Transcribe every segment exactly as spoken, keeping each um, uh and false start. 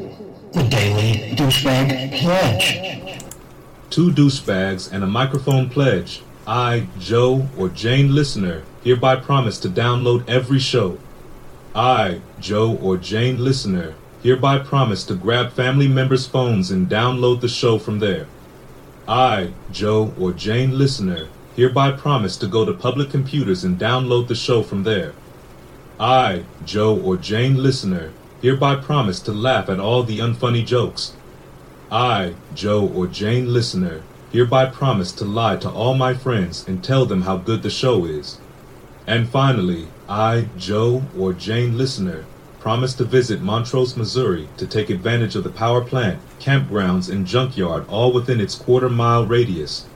the Daily Douchebag Pledge. Two douchebags and a microphone pledge. I, Joe or Jane listener, hereby promise to download every show. I, Joe or Jane listener, hereby promise to grab family members' phones and download the show from there. I, Joe or Jane listener, hereby promise to go to public computers and download the show from there. I, Joe or Jane listener, hereby promise to laugh at all the unfunny jokes. I, Joe or Jane listener, hereby promise to lie to all my friends and tell them how good the show is. And finally, I, Joe or Jane listener, promise to visit Montrose, Missouri to take advantage of the power plant, campgrounds, and junkyard all within its quarter-mile radius.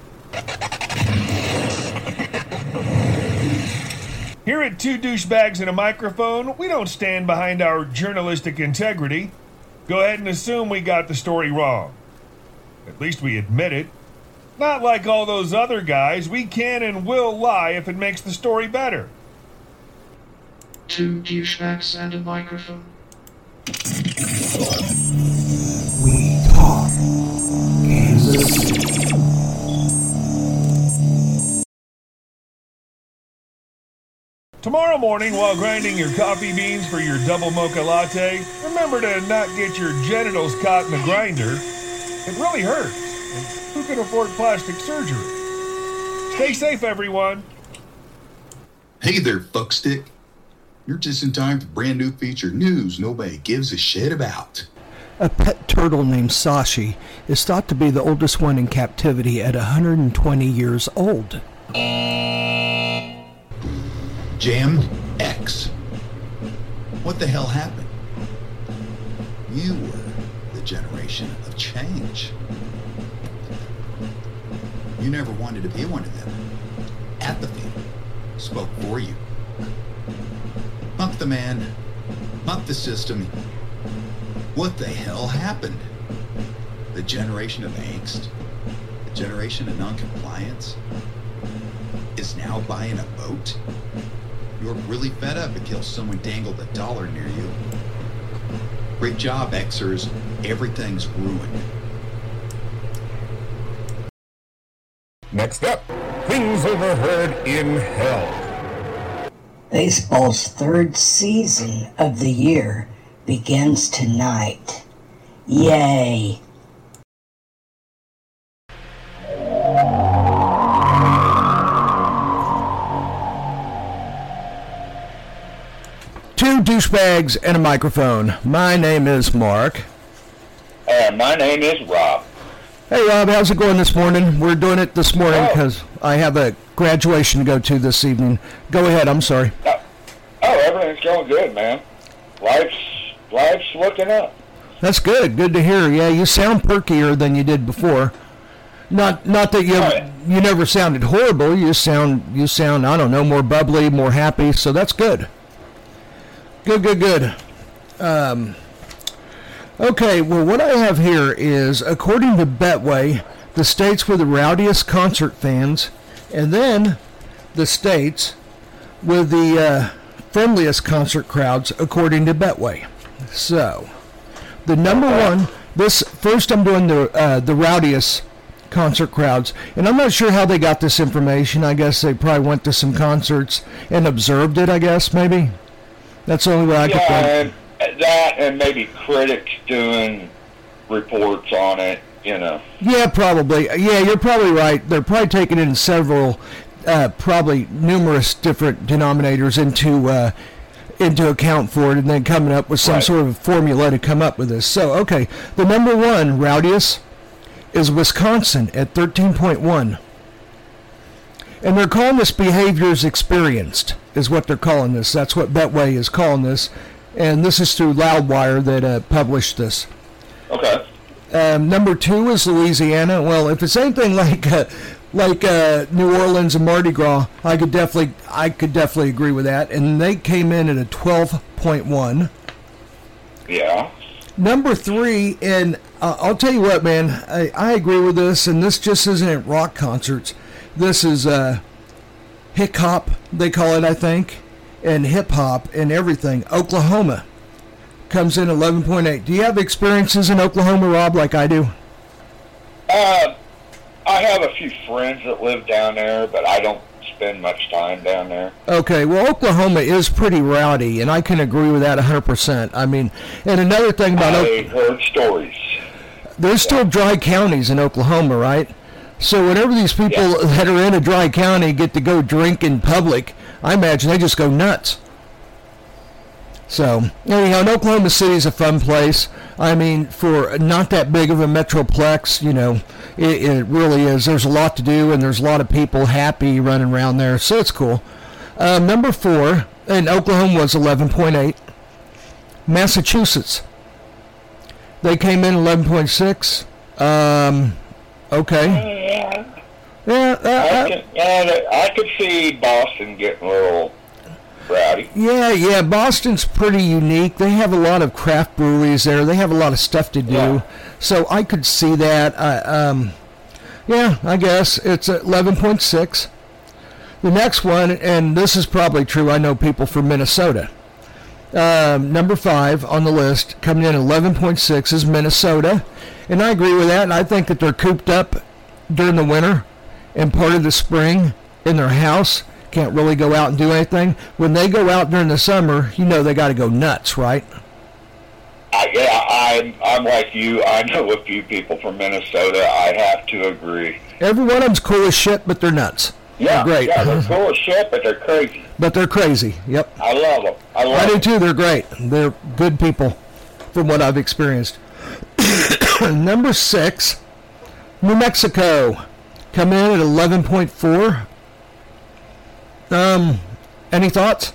Here at Two Douchebags and a Microphone, we don't stand behind our journalistic integrity. Go ahead and assume we got the story wrong. At least we admit it. Not like all those other guys, we can and will lie if it makes the story better. Two douchebags and a microphone. We talk Kansas City. Tomorrow morning, while grinding your coffee beans for your double mocha latte, remember to not get your genitals caught in the grinder. It really hurts. And who can afford plastic surgery? Stay safe, everyone. Hey there, fuckstick. You're just in time for brand new feature news nobody gives a shit about. A pet turtle named Sashi is thought to be the oldest one in captivity at one hundred twenty years old. Jammed X. What the hell happened? You were the generation of change. You never wanted to be one of them. Apathy spoke for you. Fuck the man. Fuck the system. What the hell happened? The generation of angst? The generation of non-compliance? Is now buying a boat? You're really fed up until someone dangled a dollar near you. Great job, Xers. Everything's ruined. Next up, things overheard in hell. Baseball's third season of the year begins tonight. Yay! Two douchebags and a microphone. My name is Mark. And my name is Rob. Hey Rob, how's it going this morning? We're doing it this morning Oh. because I have a graduation to go to this evening. Go ahead, I'm sorry. Oh, oh, everything's going good, man. Life's life's looking up. That's good. Good to hear. Yeah, you sound perkier than you did before. Not not that you Right. you never sounded horrible. You sound you sound I don't know, more bubbly, more happy. So that's good. Good, good, good. Um, okay, well, what I have here is, according to Betway, the states with the rowdiest concert fans, and then the states with the uh, friendliest concert crowds, according to Betway. So, the number one, this first I'm doing the uh, the rowdiest concert crowds, and I'm not sure how they got this information. I guess they probably went to some concerts and observed it, I guess, maybe. That's the only way I could think. Yeah, and that and maybe critics doing reports on it, you know. Yeah, probably. Yeah, you're probably right. They're probably taking in several, uh, probably numerous different denominators into uh, into account for it, and then coming up with some Right. sort of formula to come up with this. So, okay, the number one rowdiest is Wisconsin at thirteen point one. And they're calling this behaviors experienced, is what they're calling this. That's what Betway is calling this. And this is through Loudwire that uh, published this. Okay. Um, number two is Louisiana. Well, if it's anything like uh, like uh, New Orleans and Mardi Gras, I could definitely I could definitely agree with that. And they came in at a twelve point one. Yeah. Number three, and uh, I'll tell you what, man, I, I agree with this, and this just isn't at rock concerts. This is uh, hip hop, they call it, I think, and hip hop and everything. Oklahoma, comes in eleven point eight. Do you have experiences in Oklahoma, Rob, like I do? Uh, I have a few friends that live down there, but I don't spend much time down there. Okay, well, Oklahoma is pretty rowdy, and I can agree with that one hundred percent. I mean, and another thing about I Oklahoma, heard stories. there's still dry counties in Oklahoma, right? So whenever these people Yeah. that are in a dry county get to go drink in public, I imagine they just go nuts. So, anyhow, and Oklahoma City is a fun place. I mean, for not that big of a metroplex, you know, it, it really is. There's a lot to do, and there's a lot of people happy running around there, so it's cool. Um, number four, and Oklahoma was eleven point eight. Massachusetts. They came in eleven point six. Um, okay. Yeah, Yeah, uh, I, uh, can, yeah, I could see Boston getting a little rowdy. Yeah, yeah, Boston's pretty unique. They have a lot of craft breweries there. They have a lot of stuff to do. Yeah. So I could see that. Uh, um, yeah, I guess it's eleven point six. The next one, and this is probably true, I know people from Minnesota. Um, number five on the list, coming in eleven point six, is Minnesota. And I agree with that, and I think that they're cooped up during the winter and part of the spring in their house. Can't really go out and do anything. When they go out during the summer, you know they got to go nuts, right? I, yeah, I'm, I'm like you. I know a few people from Minnesota. I have to agree. Every one of them's cool as shit, but they're nuts. Yeah, They're great. yeah, they're cool as shit, but they're crazy. But they're crazy. Yep. I love them. I love I do them. too. They're great. They're good people from what I've experienced. Number six, New Mexico. Come in at eleven point four. Um, any thoughts?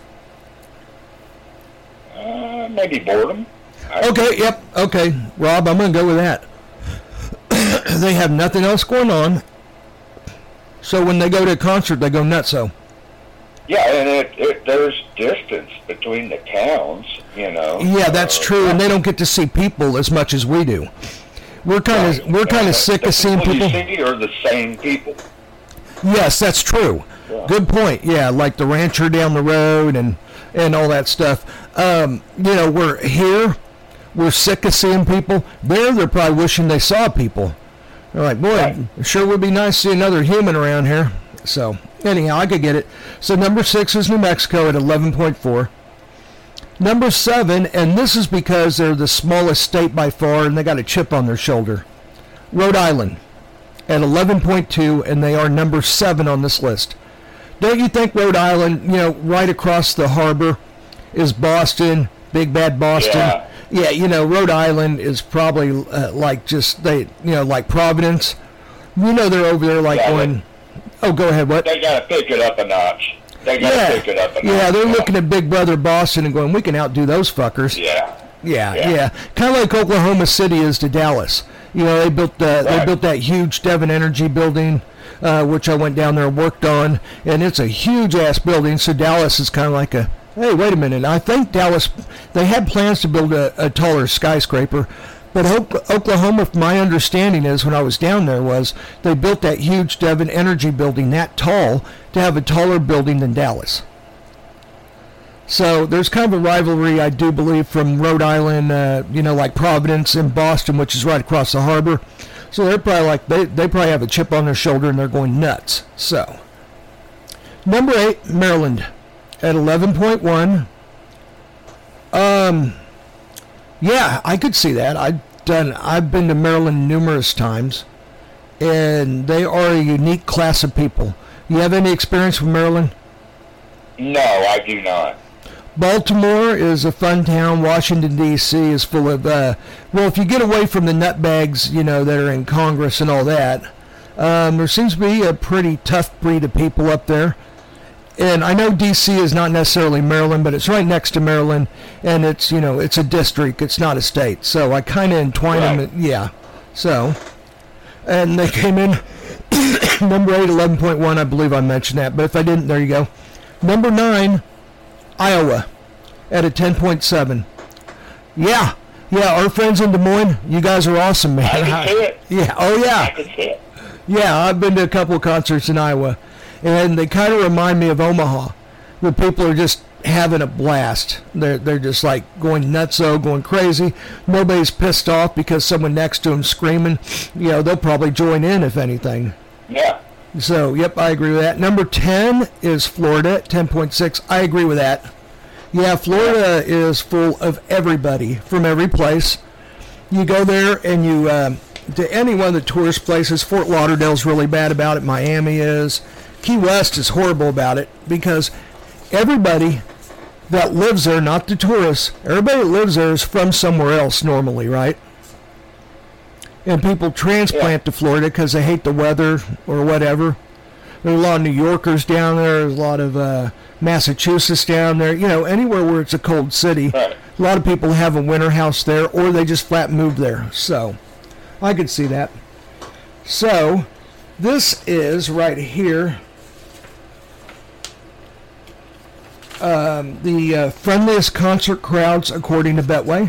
Uh, maybe boredom. I, Okay, yep, okay. Rob, I'm going to go with that. They have nothing else going on. So when they go to a concert, they go nutso. Yeah, and it, it there's distance between the towns, you know. Yeah, that's Uh, true, and they don't get to see people as much as we do. We're kind of right. we're kind Yeah, of sick the of seeing people people. you see are the same people. Yes, that's true. Yeah. Good point. Yeah, like the rancher down the road and and all that stuff. Um, you know, we're here. We're sick of seeing people. There, they're probably wishing they saw people. They're like, boy, Right. it sure would be nice to see another human around here. So, anyhow, I could get it. So, number six is New Mexico at eleven point four. Number seven, and this is because they're the smallest state by far, and they got a chip on their shoulder. Rhode Island at eleven point two, and they are number seven on this list. Don't you think Rhode Island, you know, right across the harbor is Boston, big bad Boston? Yeah. Yeah, you know, Rhode Island is probably uh, like just, they, you know, like Providence. You know, they're over there like Yeah, going, oh, go ahead, what? They got to pick it up a notch. They got to Yeah, pick it up a notch. yeah, they're looking at Big Brother Boston and going, we can outdo those fuckers. Yeah. Yeah, Yeah. yeah. Kind of like Oklahoma City is to Dallas. You know, they built uh, they Right. built that huge Devon Energy building, uh, which I went down there and worked on, and it's a huge ass building. So Dallas is kind of like a, hey, wait a minute. I think Dallas, they had plans to build a, a taller skyscraper, but Oak- Oklahoma, my understanding is when I was down there was they built that huge Devon Energy building that tall to have a taller building than Dallas. So there's kind of a rivalry, I do believe, from Rhode Island, uh, you know, like Providence and Boston, which is right across the harbor. So they're probably like, they, they probably have a chip on their shoulder and they're going nuts. So, number eight, Maryland at eleven point one. Um, yeah, I could see that. I've done, I've been to Maryland numerous times, and they are a unique class of people. You have any experience with Maryland? No, I do not. Baltimore is a fun town. Washington, D C is full of, uh, well, if you get away from the nutbags, you know, that are in Congress and all that, um, there seems to be a pretty tough breed of people up there. And I know D C is not necessarily Maryland, but it's right next to Maryland, and it's, you know, it's a district. It's not a state. So I kind of entwine Right. them, yeah. So, and they came in number eight, eleven point one. I believe I mentioned that, but if I didn't, there you go. Number nine, Iowa at a ten point seven. Yeah, yeah, our friends in Des Moines, you guys are awesome, man. I can see it. Yeah, oh I yeah. can see it. Yeah, I've been to a couple of concerts in Iowa, and they kind of remind me of Omaha, where people are just having a blast. They're they're just like going nutso, going crazy. Nobody's pissed off because someone next to them screaming. You know, they'll probably join in if anything. Yeah. So, yep, I agree with that. Number ten is Florida, ten point six. I agree with that. Yeah, Florida is full of everybody from every place. You go there and you, um, to any one of the tourist places, Fort Lauderdale's really bad about it. Miami is. Key West is horrible about it because everybody that lives there, not the tourists, everybody that lives there is from somewhere else normally, right? And people transplant Yeah. to Florida because they hate the weather or whatever. There's a lot of New Yorkers down there. There's a lot of uh, Massachusetts down there. You know, anywhere where it's a cold city. Right. A lot of people have a winter house there, or they just flat moved there. So, I could see that. So, this is right here. Um, the uh, friendliest concert crowds according to Betway.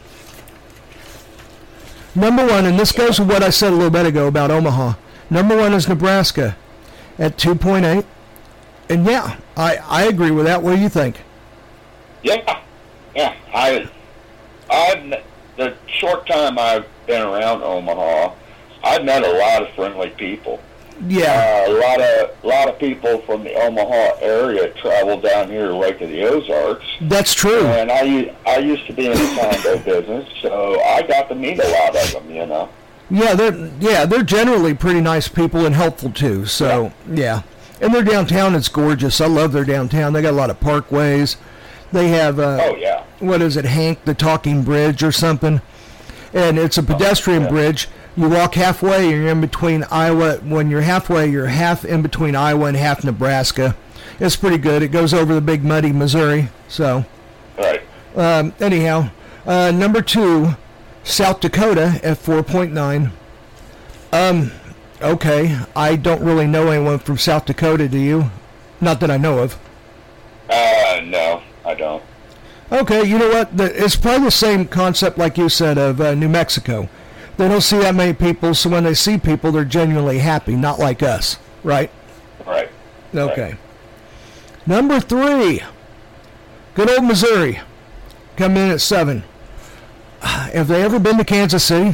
Number one, and this goes with what I said a little bit ago about Omaha. Number one is Nebraska at two point eight. And yeah, I, I agree with that. What do you think? Yeah, yeah. I, I've the short time I've been around Omaha, I've met a lot of friendly people. Yeah. Uh, a lot of a lot of people from the Omaha area travel down here to Lake of the Ozarks. That's true. And I u- I used to be in the condo business, so I got to meet a lot of them. You know. Yeah, they're yeah they're generally pretty nice people and helpful too. So yeah, and their downtown is gorgeous. I love their downtown. They got a lot of parkways. They have uh, Oh yeah. what is it, Hank the Talking Bridge or something? And it's a pedestrian yeah. bridge. You walk halfway, and you're in between Iowa. When you're halfway, you're half in between Iowa and half Nebraska. It's pretty good. It goes over the big muddy Missouri. So, Right. um, anyhow, uh, number two, South Dakota at four point nine. Um, okay, I don't really know anyone from South Dakota. Do you? Not that I know of. Uh, no, I don't. Okay, you know what? The, it's probably the same concept like you said of uh, New Mexico. They don't see that many people, so when they see people, they're genuinely happy, not like us, right? Right. Okay. Number three, good old Missouri, coming in at seven. Have they ever been to Kansas City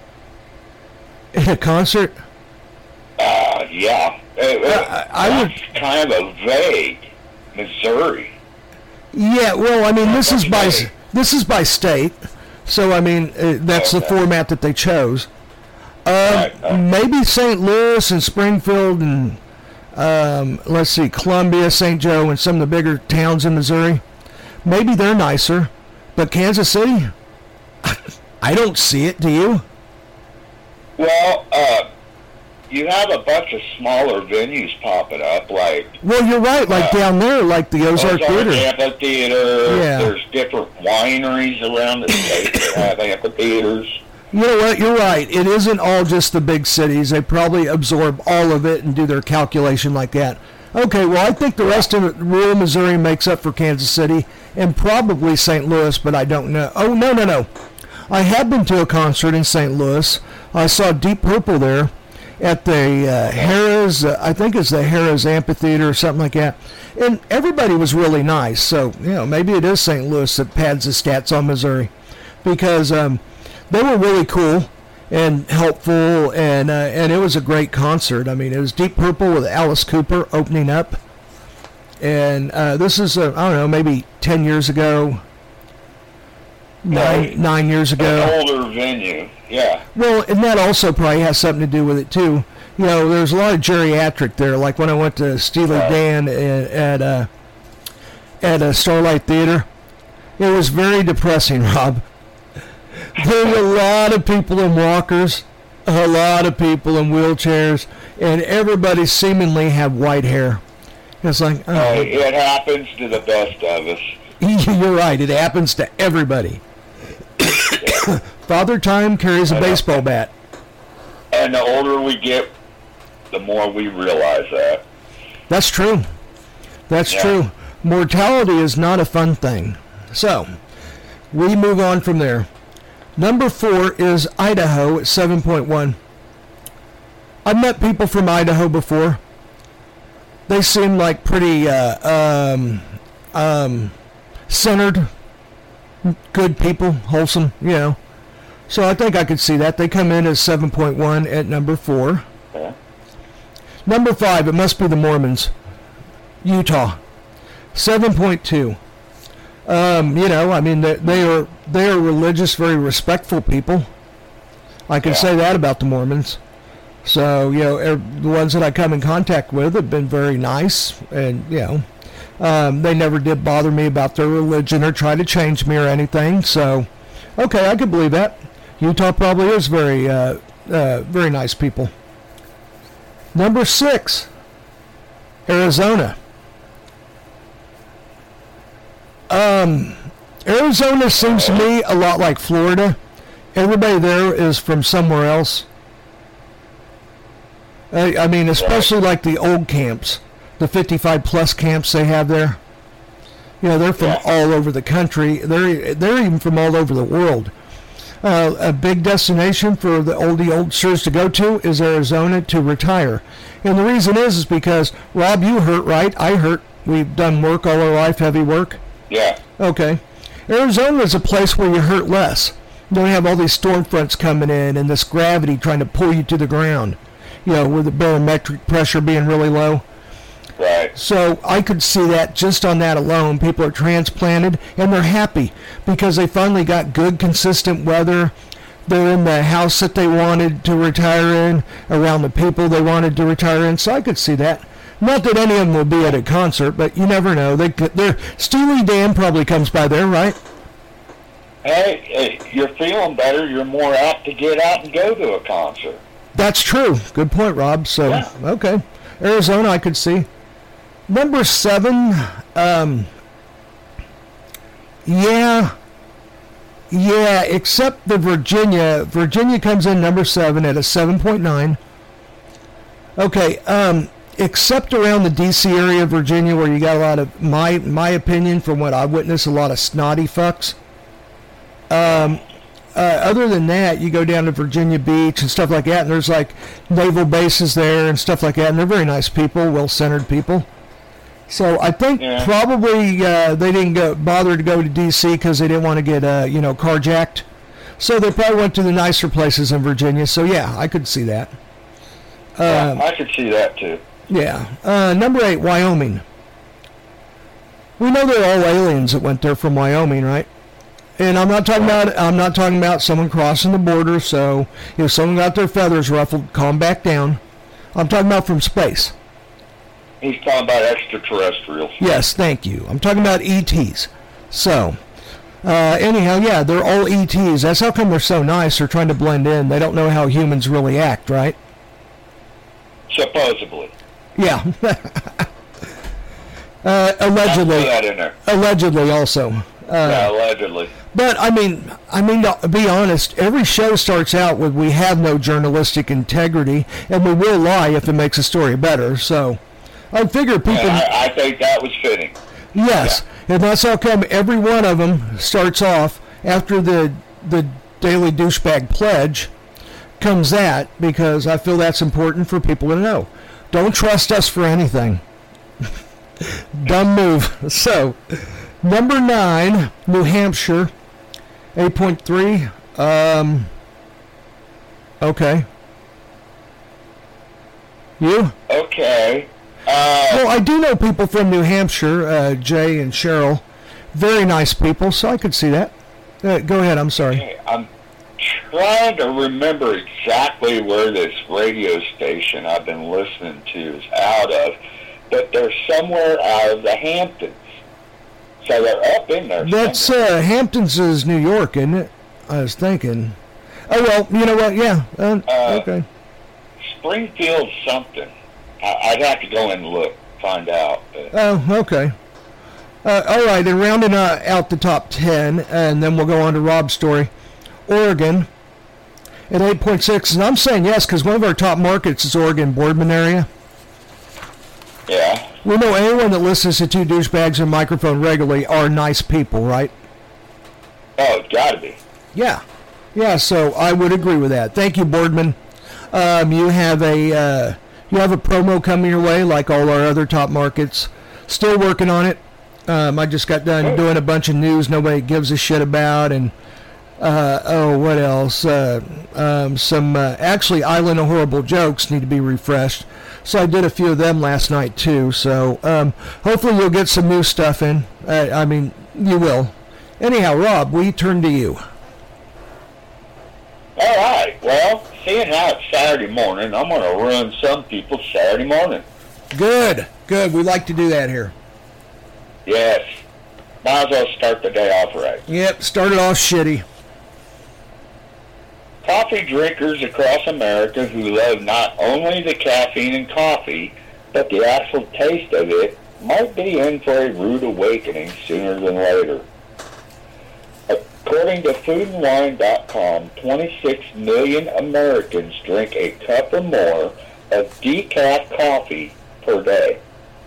in a concert? Uh, yeah. It, it, I- I would- that's kind of a vague Missouri. Yeah, well, I mean, this is by Okay. this is by state, so I mean, uh, that's the Okay. format that they chose. Um, Right, right. Maybe Saint Louis and Springfield and um, let's see, Columbia, Saint Joe, and some of the bigger towns in Missouri. Maybe they're nicer, but Kansas City, I don't see it. Do you? Well, uh, you have a bunch of smaller venues popping up, like Well, you're right. Like Uh, down there, like the Ozark Theater. Amphitheater. Yeah. There's different wineries around the state that have amphitheaters. You know what? You're right. It isn't all just the big cities. They probably absorb all of it and do their calculation like that. Okay, well, I think the rest of rural Missouri makes up for Kansas City and probably Saint Louis, but I don't know. Oh, no, no, no. I have been to a concert in Saint Louis. I saw Deep Purple there at the uh, Harrah's, uh, I think it's the Harrah's Amphitheater or something like that. And everybody was really nice. So, you know, maybe it is Saint Louis that pads the stats on Missouri. Because um, they were really cool and helpful, and uh, and it was a great concert. I mean, it was Deep Purple with Alice Cooper opening up. And uh, this is, uh, I don't know, maybe ten years ago, nine, Right. nine years ago. An older venue, yeah. Well, and that also probably has something to do with it too. You know, there's a lot of geriatric there. Like when I went to Steely Right. Dan at at, uh, at a Starlight Theater, it was very depressing, Rob. There were a lot of people in walkers, a lot of people in wheelchairs, and everybody seemingly had white hair. It's like, oh, Hey, it happens to the best of us. you're right. It happens to everybody. Father Time carries a baseball bat. And the older we get, the more we realize that. That's true. That's Yeah. true. Mortality is not a fun thing. So, we move on from there. Number four is Idaho at seven point one. I've met people from Idaho before. They seem like pretty uh, um, um, centered, good people, wholesome, you know. So I think I could see that. They come in as seven point one at number four. Yeah. Number five, it must be the Mormons. Utah, seven point two. Um, you know, I mean, they, they are they are religious, very respectful people. I can Yeah. say that about the Mormons. So, you know, er, the ones that I come in contact with have been very nice, and, you know, um, they never did bother me about their religion or try to change me or anything. So, okay, I could believe that. Utah probably is very, uh, uh, very nice people. Number six, Arizona. Um, Arizona seems to me a lot like Florida. Everybody there is from somewhere else. I, I mean, especially like the old camps, the fifty-five plus camps they have there. You know, they're from Yeah. all over the country. They're they're even from all over the world. Uh, a big destination for the oldie oldsters to go to is Arizona to retire. And the reason is is because, Rob, you hurt, right? I hurt. We've done work all our life, heavy work. Yeah. Okay. Arizona is a place where you hurt less. You don't have all these storm fronts coming in and this gravity trying to pull you to the ground, you know, with the barometric pressure being really low. Right. So I could see that just on that alone. People are transplanted and they're happy because they finally got good, consistent weather. They're in the house that they wanted to retire in, around the people they wanted to retire in. So I could see that. Not that any of them will be at a concert, but you never know. They, they're, Steely Dan probably comes by there, right? Hey, hey, you're feeling better. You're more apt to get out and go to a concert. That's true. Good point, Rob. So, Yeah. okay. Arizona, I could see. Number seven, um, yeah, yeah, except the Virginia. Virginia comes in number seven at a seven point nine. Okay, um, except around the D C area of Virginia where you got a lot of, my my opinion from what I witnessed, a lot of snotty fucks. Um, uh, other than that, you go down to Virginia Beach and stuff like that, and there's like naval bases there and stuff like that, and they're very nice people, well-centered people. So I think Yeah. probably uh, they didn't go, bother to go to D C because they didn't want to get uh, you know, carjacked. So they probably went to the nicer places in Virginia. So yeah, I could see that. Yeah, Um, I could see that too. yeah. Uh, number eight, Wyoming. We know they're all aliens that went there from Wyoming, right? And I'm not talking about I'm not talking about someone crossing the border. So if someone got their feathers ruffled, calm back down. I'm talking about from space. He's talking about extraterrestrials. Yes, thank you. I'm talking about E Ts. So, uh, anyhow, yeah, they're all E Ts. That's how come they're so nice. They're trying to blend in. They don't know how humans really act, right? Supposedly. Yeah. uh, I'll put allegedly. that in there. Allegedly, also. Uh, yeah, allegedly. But I mean, I mean, to be honest, every show starts out with "We have no journalistic integrity, and we will lie if it makes a story better." So, I figure people. And I, I think that was fitting. Yes, and that's how come every one of them starts off after the the Daily Douchebag Pledge comes that, because I feel that's important for people to know. Don't trust us for anything. Dumb move. So, number nine, New Hampshire, eight point three. Um, okay. You? Okay. Uh, Well, I do know people from New Hampshire, uh, Jay and Cheryl. Very nice people, so I could see that. Uh, go ahead, I'm sorry. okay, I'm trying to remember exactly where this radio station I've been listening to is out of, but they're somewhere out of the Hamptons. So they're up in there. That's, somewhere. uh, Hamptons is New York, isn't it? I was thinking. Oh, well, you know what, yeah. Uh, Uh, okay. Springfield something. I, I'd have to go and look, find out. But Oh, okay. Uh, all right, and rounding uh, out the top ten, and then we'll go on to Rob's story. Oregon at eight point six, and I'm saying yes because one of our top markets is Oregon, Boardman area. yeah. We know anyone that listens to Two Douchebags and Microphone regularly are nice people, right? Oh, it's got to be. Yeah. Yeah, so I would agree with that. Thank you, Boardman. Um, you have a uh, you have a promo coming your way like all our other top markets. Still working on it. Um, I just got done doing a bunch of news nobody gives a shit about, and uh, oh, what else? Uh, um, some uh, actually Island of Horrible Jokes need to be refreshed. So I did a few of them last night too. So um, hopefully you'll get some new stuff in. Uh, I mean, you will. Anyhow, Rob, we turn to you. All right. Well, seeing how it's Saturday morning, I'm going to ruin some people's Saturday morning. Good, good. We like to do that here. Yes. Might as well start the day off right. Yep, started off shitty. Coffee drinkers across America who love not only the caffeine in coffee, but the actual taste of it, might be in for a rude awakening sooner than later. According to food and wine dot com, twenty-six million Americans drink a cup or more of decaf coffee per day.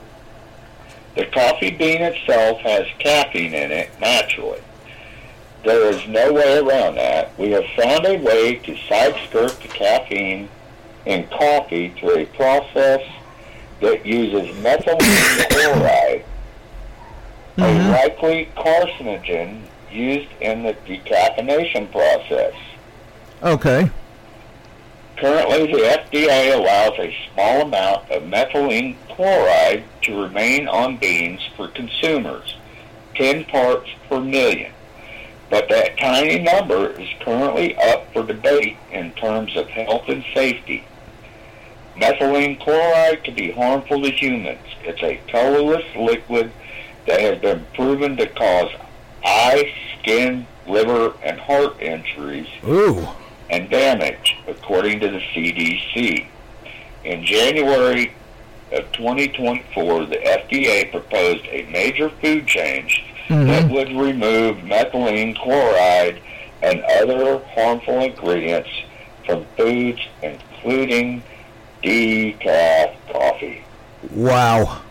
The coffee bean itself has caffeine in it naturally. There is no way around that. We have found a way to side-skirt the caffeine in coffee through a process that uses methylene chloride, mm-hmm. a likely carcinogen used in the decaffeination process. Okay. Currently, the F D A allows a small amount of methylene chloride to remain on beans for consumers, ten parts per million. But that tiny number is currently up for debate in terms of health and safety. Methylene chloride can be harmful to humans. It's a colorless liquid that has been proven to cause eye, skin, liver, and heart injuries Ooh. and damage, according to the C D C. In January of twenty twenty-four, the F D A proposed a major food change mm-hmm. that would remove methylene chloride and other harmful ingredients from foods, including decaf coffee. Wow.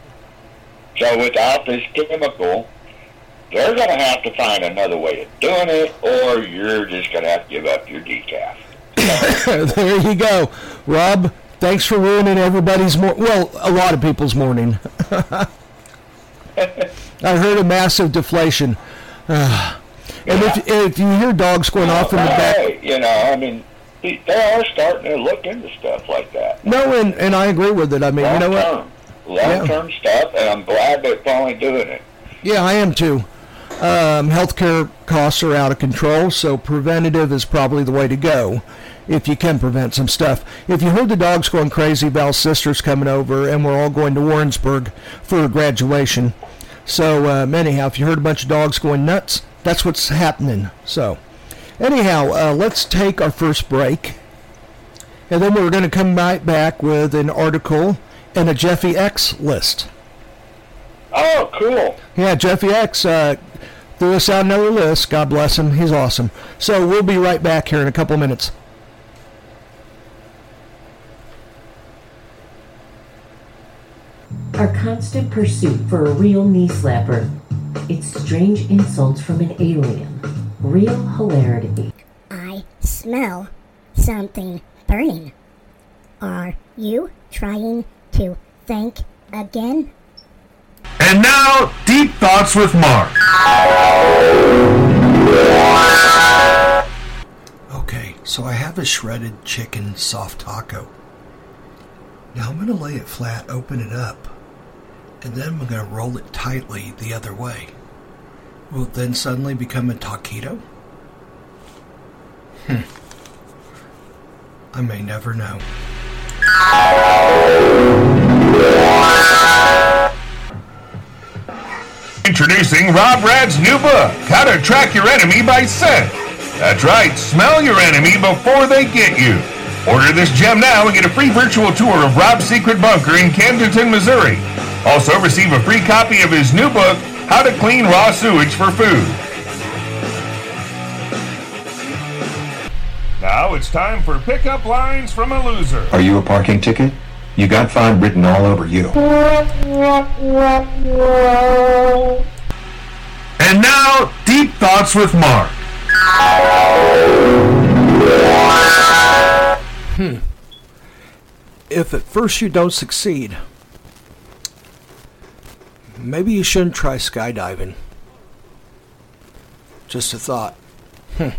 So without this chemical, they're going to have to find another way of doing it, or you're just going to have to give up your decaf. There you go. Rob, thanks for ruining everybody's morning. Well, a lot of people's morning. I heard a massive deflation. Uh, and yeah. if, if you hear dogs going well, off in the back... Hey, you know, I mean, they are starting to look into stuff like that. No, and, and I agree with it. I mean, long you know what? Term. Long-term yeah. stuff, and I'm glad they're finally doing it. Yeah, I am too. Um, healthcare costs are out of control, so preventative is probably the way to go if you can prevent some stuff. If you heard the dogs going crazy, Val's sister's coming over, and we're all going to Warrensburg for a graduation. So, um, anyhow, if you heard a bunch of dogs going nuts, that's what's happening. So, anyhow, uh, let's take our first break, and then we're going to come right back with an article and a Jeffy X list. Oh, cool. Yeah, Jeffy X uh, threw us out another list. God bless him. He's awesome. So we'll be right back here in a couple minutes. Our constant pursuit for a real knee slapper. It's strange insults from an alien. Real hilarity. I smell something burning. Are you trying to think again? And now, Deep Thoughts with Mark. Okay, so I have a shredded chicken soft taco. Now I'm going to lay it flat, open it up, and then I'm going to roll it tightly the other way. Will it then suddenly become a taquito? Hmm. I may never know. Introducing Rob Rad's new book, How to Track Your Enemy by Scent. That's right, smell your enemy before they get you. Order this gem now and get a free virtual tour of Rob's secret bunker in Camdenton, Missouri. Also receive a free copy of his new book, How to Clean Raw Sewage for Food. Now it's time for pickup lines from a loser. Are you a parking ticket? You got fine written all over you. And now, Deep Thoughts with Mark. Hmm. If at first you don't succeed, Maybe you shouldn't try skydiving. Just a thought. Hmm.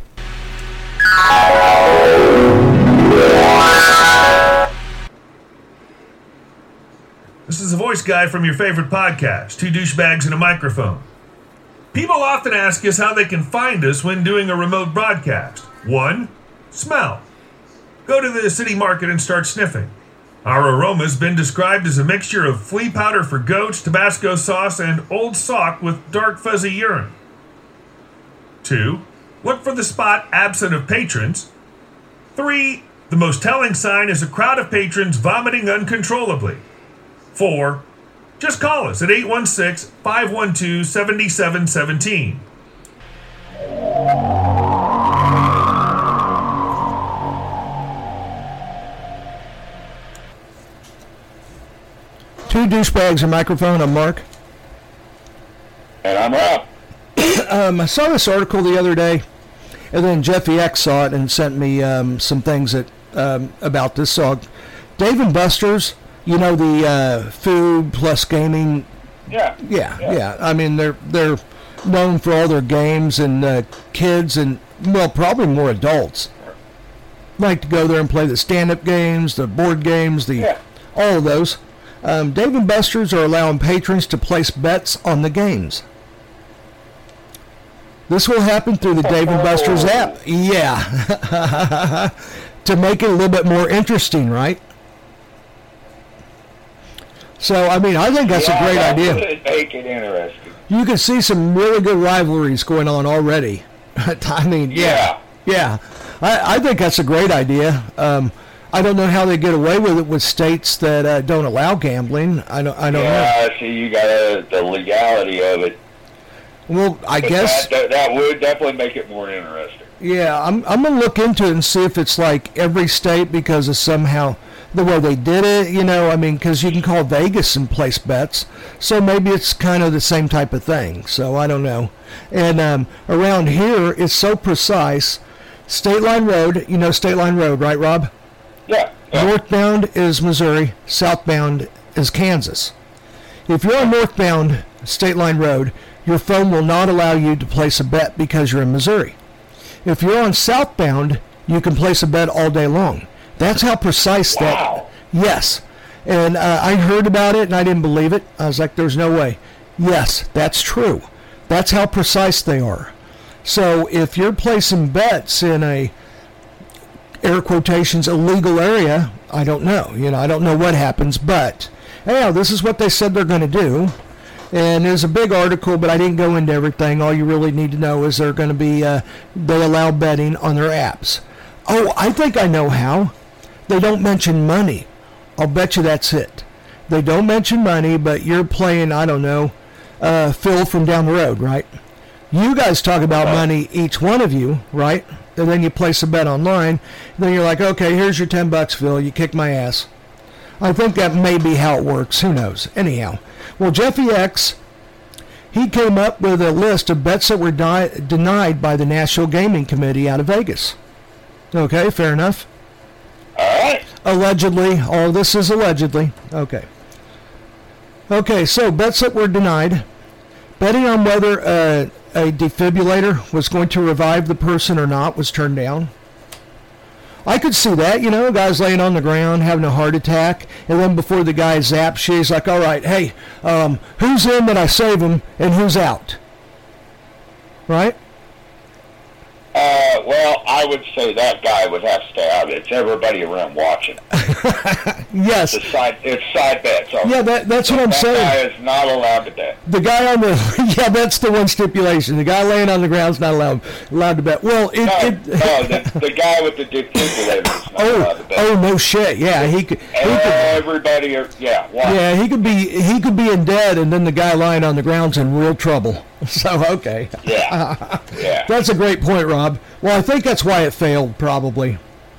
This is a voice guy from your favorite podcast, Two Douchebags and a Microphone. People often ask us how they can find us when doing a remote broadcast. One, smell. Go to the city market and start sniffing. Our aroma has been described as a mixture of flea powder for goats, Tabasco sauce, and old sock with dark fuzzy urine. Two, look for the spot absent of patrons. Three, the most telling sign is a crowd of patrons vomiting uncontrollably. Four, just call us at eight one six, five one two, seven seven one seven. Two Douchebags, a Microphone. I'm Mark. And I'm Rob. um, I saw this article the other day, and then Jeffy X saw it and sent me um, some things that um, about this. So, Dave and Buster's, you know, the uh, food plus gaming. Yeah. Yeah, yeah. yeah. I mean, they're they're known for all their games, and uh, kids and, well, probably more adults like to go there and play the stand-up games, the board games, the yeah. all of those. Um, Dave and Buster's are allowing patrons to place bets on the games. This will happen through the Dave and Buster's app. Yeah. To make it a little bit more interesting, right? So, I mean, I think that's yeah, a great that idea. Would make it interesting. You can see some really good rivalries going on already. I mean, yeah. Yeah. I, I think that's a great idea. Um, I don't know how they get away with it with states that uh, don't allow gambling. I don't, I don't yeah, know. see, you got uh, the legality of it. Well, I But guess... That, that, that would definitely make it more interesting. Yeah, I'm I'm going to look into it and see if it's like every state because of somehow the way they did it, you know, I mean, because you can call Vegas and place bets. So maybe it's kind of the same type of thing. So I don't know. And um, around here, it's so precise. State Line Road, you know State Line Road, right, Rob? Yeah. yeah. Northbound is Missouri, southbound is Kansas. If you're on northbound State Line Road, your phone will not allow you to place a bet because you're in Missouri. If you're on southbound, you can place a bet all day long. That's how precise wow. that. Yes. And uh, I heard about it and I didn't believe it. I was like, there's no way. Yes, that's true. That's how precise they are. So if you're placing bets in a air quotations illegal area, I don't know. You know, I don't know what happens, but anyhow, this is what they said they're going to do. And there's a big article, but I didn't go into everything. All you really need to know is they're going to be, uh, they allow betting on their apps. Oh, I think I know how. They don't mention money. I'll bet you that's it. They don't mention money, but you're playing, I don't know, uh, Phil from down the road, right? You guys talk about money, each one of you, right? And then you place a bet online. Then you're like, okay, here's your ten bucks, Phil. You kick my ass. I think that may be how it works. Who knows? Anyhow. Well, Jeffy X, he came up with a list of bets that were di- denied by the National Gaming Committee out of Vegas. Okay, fair enough. All right. Allegedly. All this is allegedly. Okay. Okay, so bets that were denied. Betting on whether uh, a defibrillator was going to revive the person or not was turned down. I could see that, you know, a guy's laying on the ground having a heart attack, and then before the guy zaps you, he's like, all right, hey, um, who's in that I save him, and who's out? Right? Uh, well, I would say that guy would have to stay out. It's everybody around watching. Yes. It's side, it's side bets. So yeah, that, that's what I'm that saying. That guy is not allowed to bet. The guy on the, yeah, that's the one stipulation. The guy laying on the ground is not allowed, allowed to bet. Well, it, no, it, no the, the guy with the defibrillator is not oh, allowed to bet. Oh, no shit. Yeah, he could. He Everybody, are, yeah. Why? Yeah, he could be, he could be in dead, and then the guy lying on the ground's in real trouble. So, okay. Yeah. Yeah. That's a great point, Rob. Well, I think that's why it failed, probably.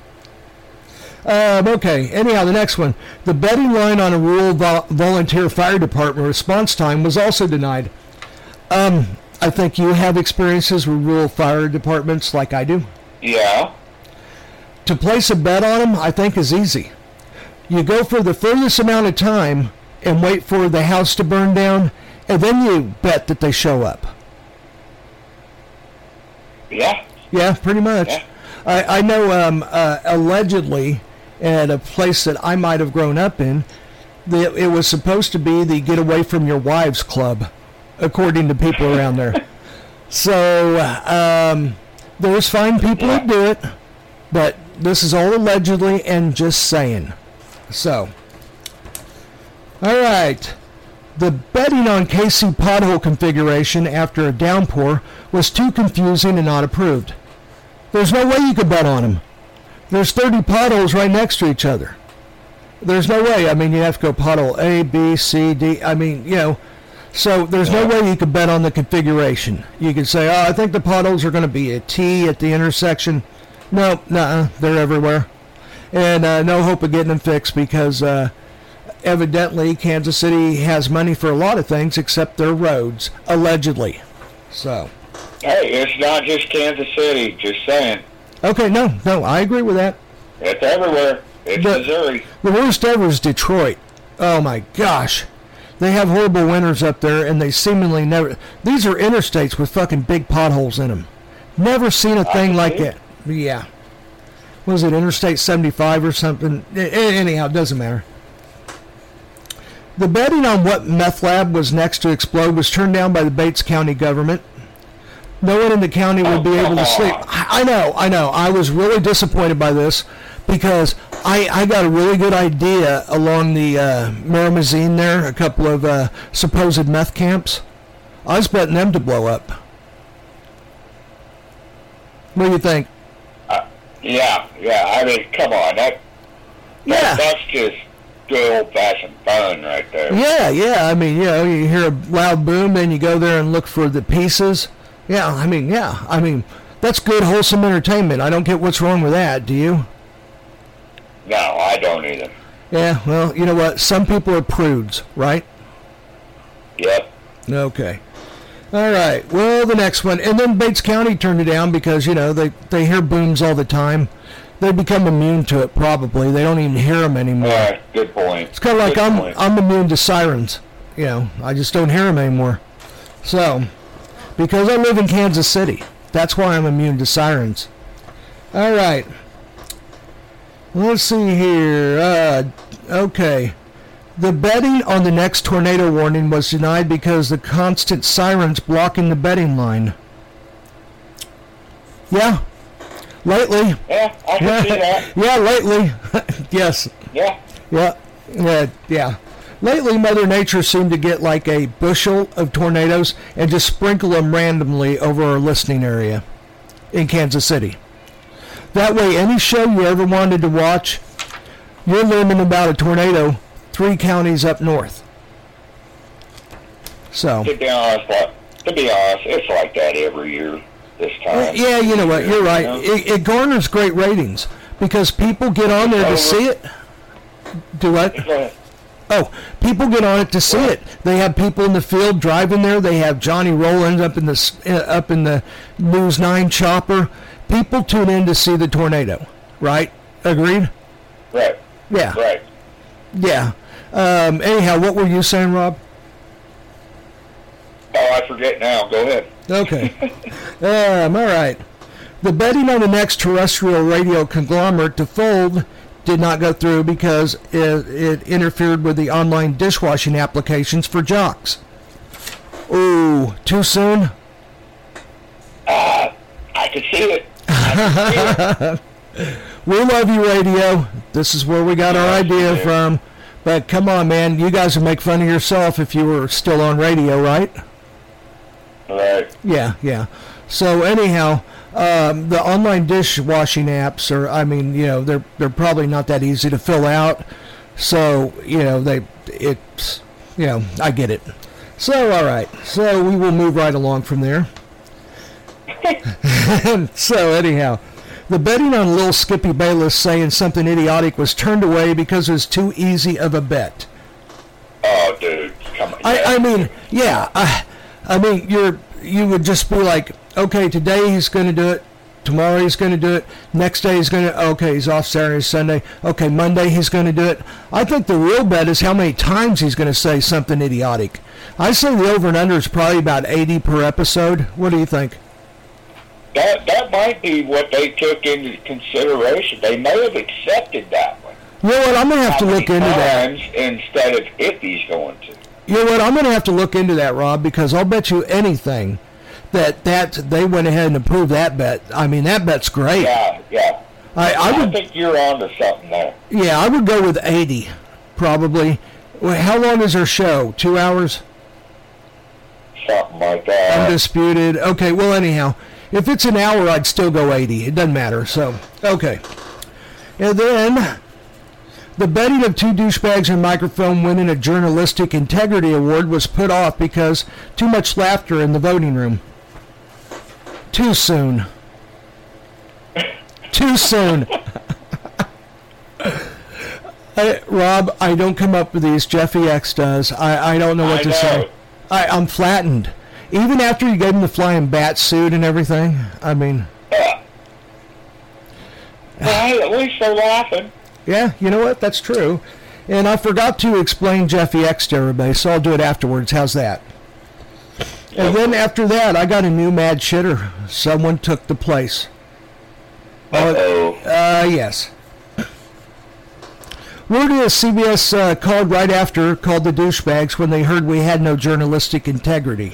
Um, okay, anyhow, the next one. The betting line on a rural vo- volunteer fire department response time was also denied. Um, I think you have experiences with rural fire departments like I do. Yeah. To place a bet on them, I think, is easy. You go for the furthest amount of time and wait for the house to burn down, and then you bet that they show up. Yeah. Yeah, pretty much. Yeah. I, I know um, uh, allegedly at a place that I might have grown up in, the, it was supposed to be the get away from your wives club, according to people around there. So um, there's fine people that do it, but this is all allegedly and just saying. So, all right. The betting on K C pothole configuration after a downpour was too confusing and not approved. There's no way you could bet on them. There's thirty potholes right next to each other. There's no way. I mean, you have to go pothole A, B, C, D. I mean, you know, so there's no way you could bet on the configuration. You could say, oh, I think the potholes are going to be a T at the intersection. No, nuh-uh, they're everywhere. And uh, no hope of getting them fixed because uh, evidently Kansas City has money for a lot of things except their roads, allegedly. So. Hey, it's not just Kansas City, just saying. Okay, no, no, I agree with that. It's everywhere. It's the, Missouri. The worst ever is Detroit. Oh my gosh. They have horrible winters up there, and they seemingly never... These are interstates with fucking big potholes in them. Never seen a thing like that. Yeah. Was it Interstate seventy-five or something? Anyhow, it doesn't matter. The betting on what meth lab was next to explode was turned down by the Bates County government. No one in the county would be able to sleep. I know, I know. I was really disappointed by this because I, I got a really good idea along the uh, Maramazine there, a couple of uh, supposed meth camps. I was betting them to blow up. What do you think? Uh, yeah, yeah. I mean, come on. That, that yeah. That's just good old-fashioned fun right there. Yeah, yeah. I mean, you know, you hear a loud boom, then you go there and look for the pieces. Yeah, I mean, yeah. I mean, that's good, wholesome entertainment. I don't get what's wrong with that, do you? No, I don't either. Yeah, well, you know what? Some people are prudes, right? Yep. Okay. All right. Well, the next one. And then Bates County turned it down because, you know, they, they hear booms all the time. They become immune to it, probably. They don't even hear them anymore. Yeah, good point. It's kind of like good I'm point. I'm immune to sirens. You know, I just don't hear them anymore. So, because I live in Kansas City. That's why I'm immune to sirens. All right. Let's see here. Uh, okay. The betting on the next tornado warning was denied because the constant sirens blocking the betting line. Yeah. Lately. Yeah, I can yeah. see that. Yeah, lately. Yes. Yeah. Yeah. Yeah. Yeah. Lately, Mother Nature seemed to get like a bushel of tornadoes and just sprinkle them randomly over our listening area in Kansas City. That way, any show you ever wanted to watch, you're learning about a tornado three counties up north. So. To be honest, to be honest, it's like that every year this time. Yeah, you know what? You're right. You know? It, it garners great ratings because people get on there to see it. Do what? Oh, people get on it to see it. They have people in the field driving there. They have Johnny Rowland up in the uh, up in the News nine chopper. People tune in to see the tornado, right? Agreed? Right. Yeah. Right. Yeah. Um, anyhow, what were you saying, Rob? Oh, I forget now. Go ahead. Okay. um, all right. The betting on the next terrestrial radio conglomerate to fold did not go through because it, it interfered with the online dishwashing applications for jocks. Ooh, too soon? Uh, I can see it. I can see it. We love you, radio. This is where we got our idea from. But come on, man. You guys would make fun of yourself if you were still on radio, right? Right. Yeah, yeah. So anyhow, um, the online dishwashing apps are, I mean, you know, they're they're probably not that easy to fill out. So, you know, they, it's, you know, I get it. So, all right. So we will move right along from there. So anyhow, the betting on Lil Skippy Bayless saying something idiotic was turned away because it was too easy of a bet. Oh, dude, come on. I, I mean, yeah, I, I mean, you're you would just be like, okay, today he's going to do it. Tomorrow he's going to do it. Next day he's going to, okay, he's off Saturday, Sunday. Okay, Monday he's going to do it. I think the real bet is how many times he's going to say something idiotic. I say the over and under is probably about eighty per episode. What do you think? That that might be what they took into consideration. They may have accepted that one. You know what? I'm going to have How to look many into that. times instead of if he's going to. You know what? I'm going to have to look into that, Rob, because I'll bet you anything that that they went ahead and approved that bet. I mean, that bet's great. Yeah, yeah. I, I I would. think you're on to something there. Yeah, I would go with eighty, probably. Well, how long is her show? Two hours? Something like that. Undisputed. Okay, well, anyhow, if it's an hour, I'd still go eighty. It doesn't matter. So, okay. And then, the betting of two douchebags and microphone winning a journalistic integrity award was put off because too much laughter in the voting room. Too soon. Too soon. I, Rob, I don't come up with these. Jeffy X does. I, I don't know what I to know. say. I, I'm flattened. Even after you gave him the flying bat suit and everything, I mean... Yeah. Well, at least they're laughing. Yeah, you know what? That's true. And I forgot to explain Jeffy X to everybody, so I'll do it afterwards. How's that? And then after that, I got a new mad shitter. Someone took the place. Uh-oh. Uh, yes. Word is C B S uh, called right after, called the douchebags when they heard we had no journalistic integrity.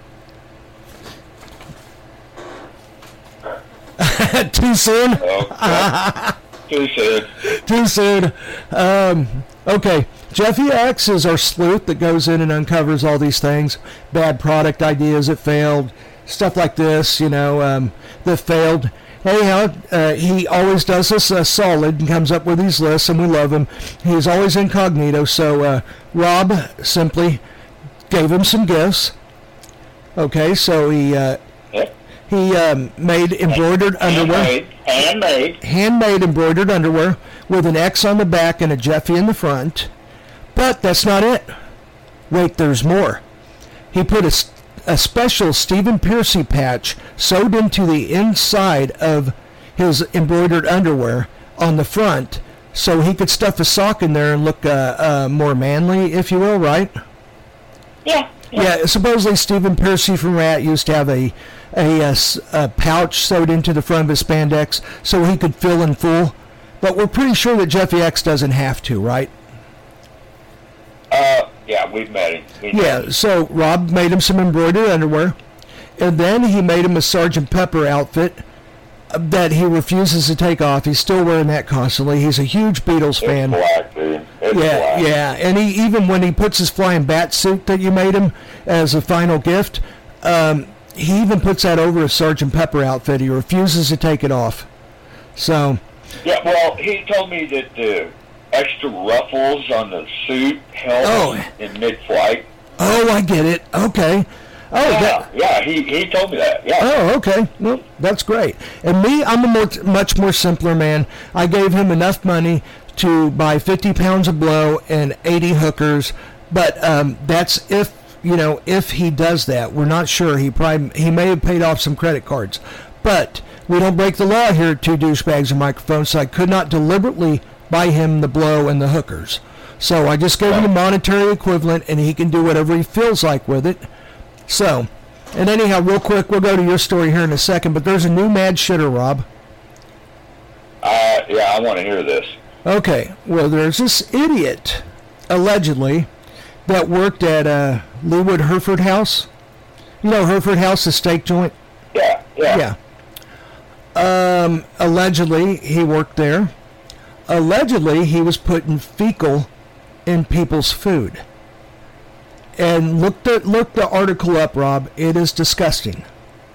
Too soon? Okay. Too soon. Too soon. Um, okay. Jeffy X is our sleuth that goes in and uncovers all these things. Bad product ideas that failed. Stuff like this, you know, um, that failed. Anyhow, uh, he always does us uh, solid and comes up with these lists, and we love him. He's always incognito, so uh, Rob simply gave him some gifts. Okay, so he uh, Yep. he um, made embroidered underwear. Handmade. Handmade. Handmade embroidered underwear with an X on the back and a Jeffy in the front. But that's not it. Wait, there's more. He put a, s- a special Stephen Piercy patch sewed into the inside of his embroidered underwear on the front so he could stuff a sock in there and look uh, uh, more manly, if you will, right? Yeah. Yeah, supposedly Stephen Piercy from Rat used to have a, a, a s- a pouch sewed into the front of his spandex so he could fill and fool. But we're pretty sure that Jeffy X doesn't have to, right? Uh, yeah, we've met him. We've met Yeah, him. so Rob made him some embroidered underwear, and then he made him a Sergeant Pepper outfit uh, that he refuses to take off. He's still wearing that constantly. He's a huge Beatles fan. It's black, dude. It's Yeah, black. yeah, and he even when he puts his flying bat suit that you made him as a final gift, um, he even puts that over his Sergeant Pepper outfit. He refuses to take it off. So, Yeah, well, he told me that the extra ruffles on the suit helped Oh. him in mid-flight. oh, I get it. Okay. Oh, yeah, that, yeah, he, he told me that. Yeah. Oh, okay. Well, that's great. And me, I'm a more, much more simpler man. I gave him enough money to buy fifty pounds of blow and eighty hookers, but um, that's if, you know, if he does that. We're not sure. He probably, he may have paid off some credit cards. But we don't break the law here at Two Douchebags and Microphones, so I could not deliberately buy him the blow and the hookers. So I just gave him the monetary equivalent, and he can do whatever he feels like with it. So, and anyhow, real quick, we'll go to your story here in a second, but there's a new mad shitter, Rob. Uh, yeah, I want to hear this. Okay, well, there's this idiot, allegedly, that worked at uh, Leewood Hereford House. You know Hereford House, the steak joint? Yeah, yeah. Yeah. Um, allegedly, he worked there. Allegedly, he was putting fecal in people's food. And look the look the article up, Rob. It is disgusting.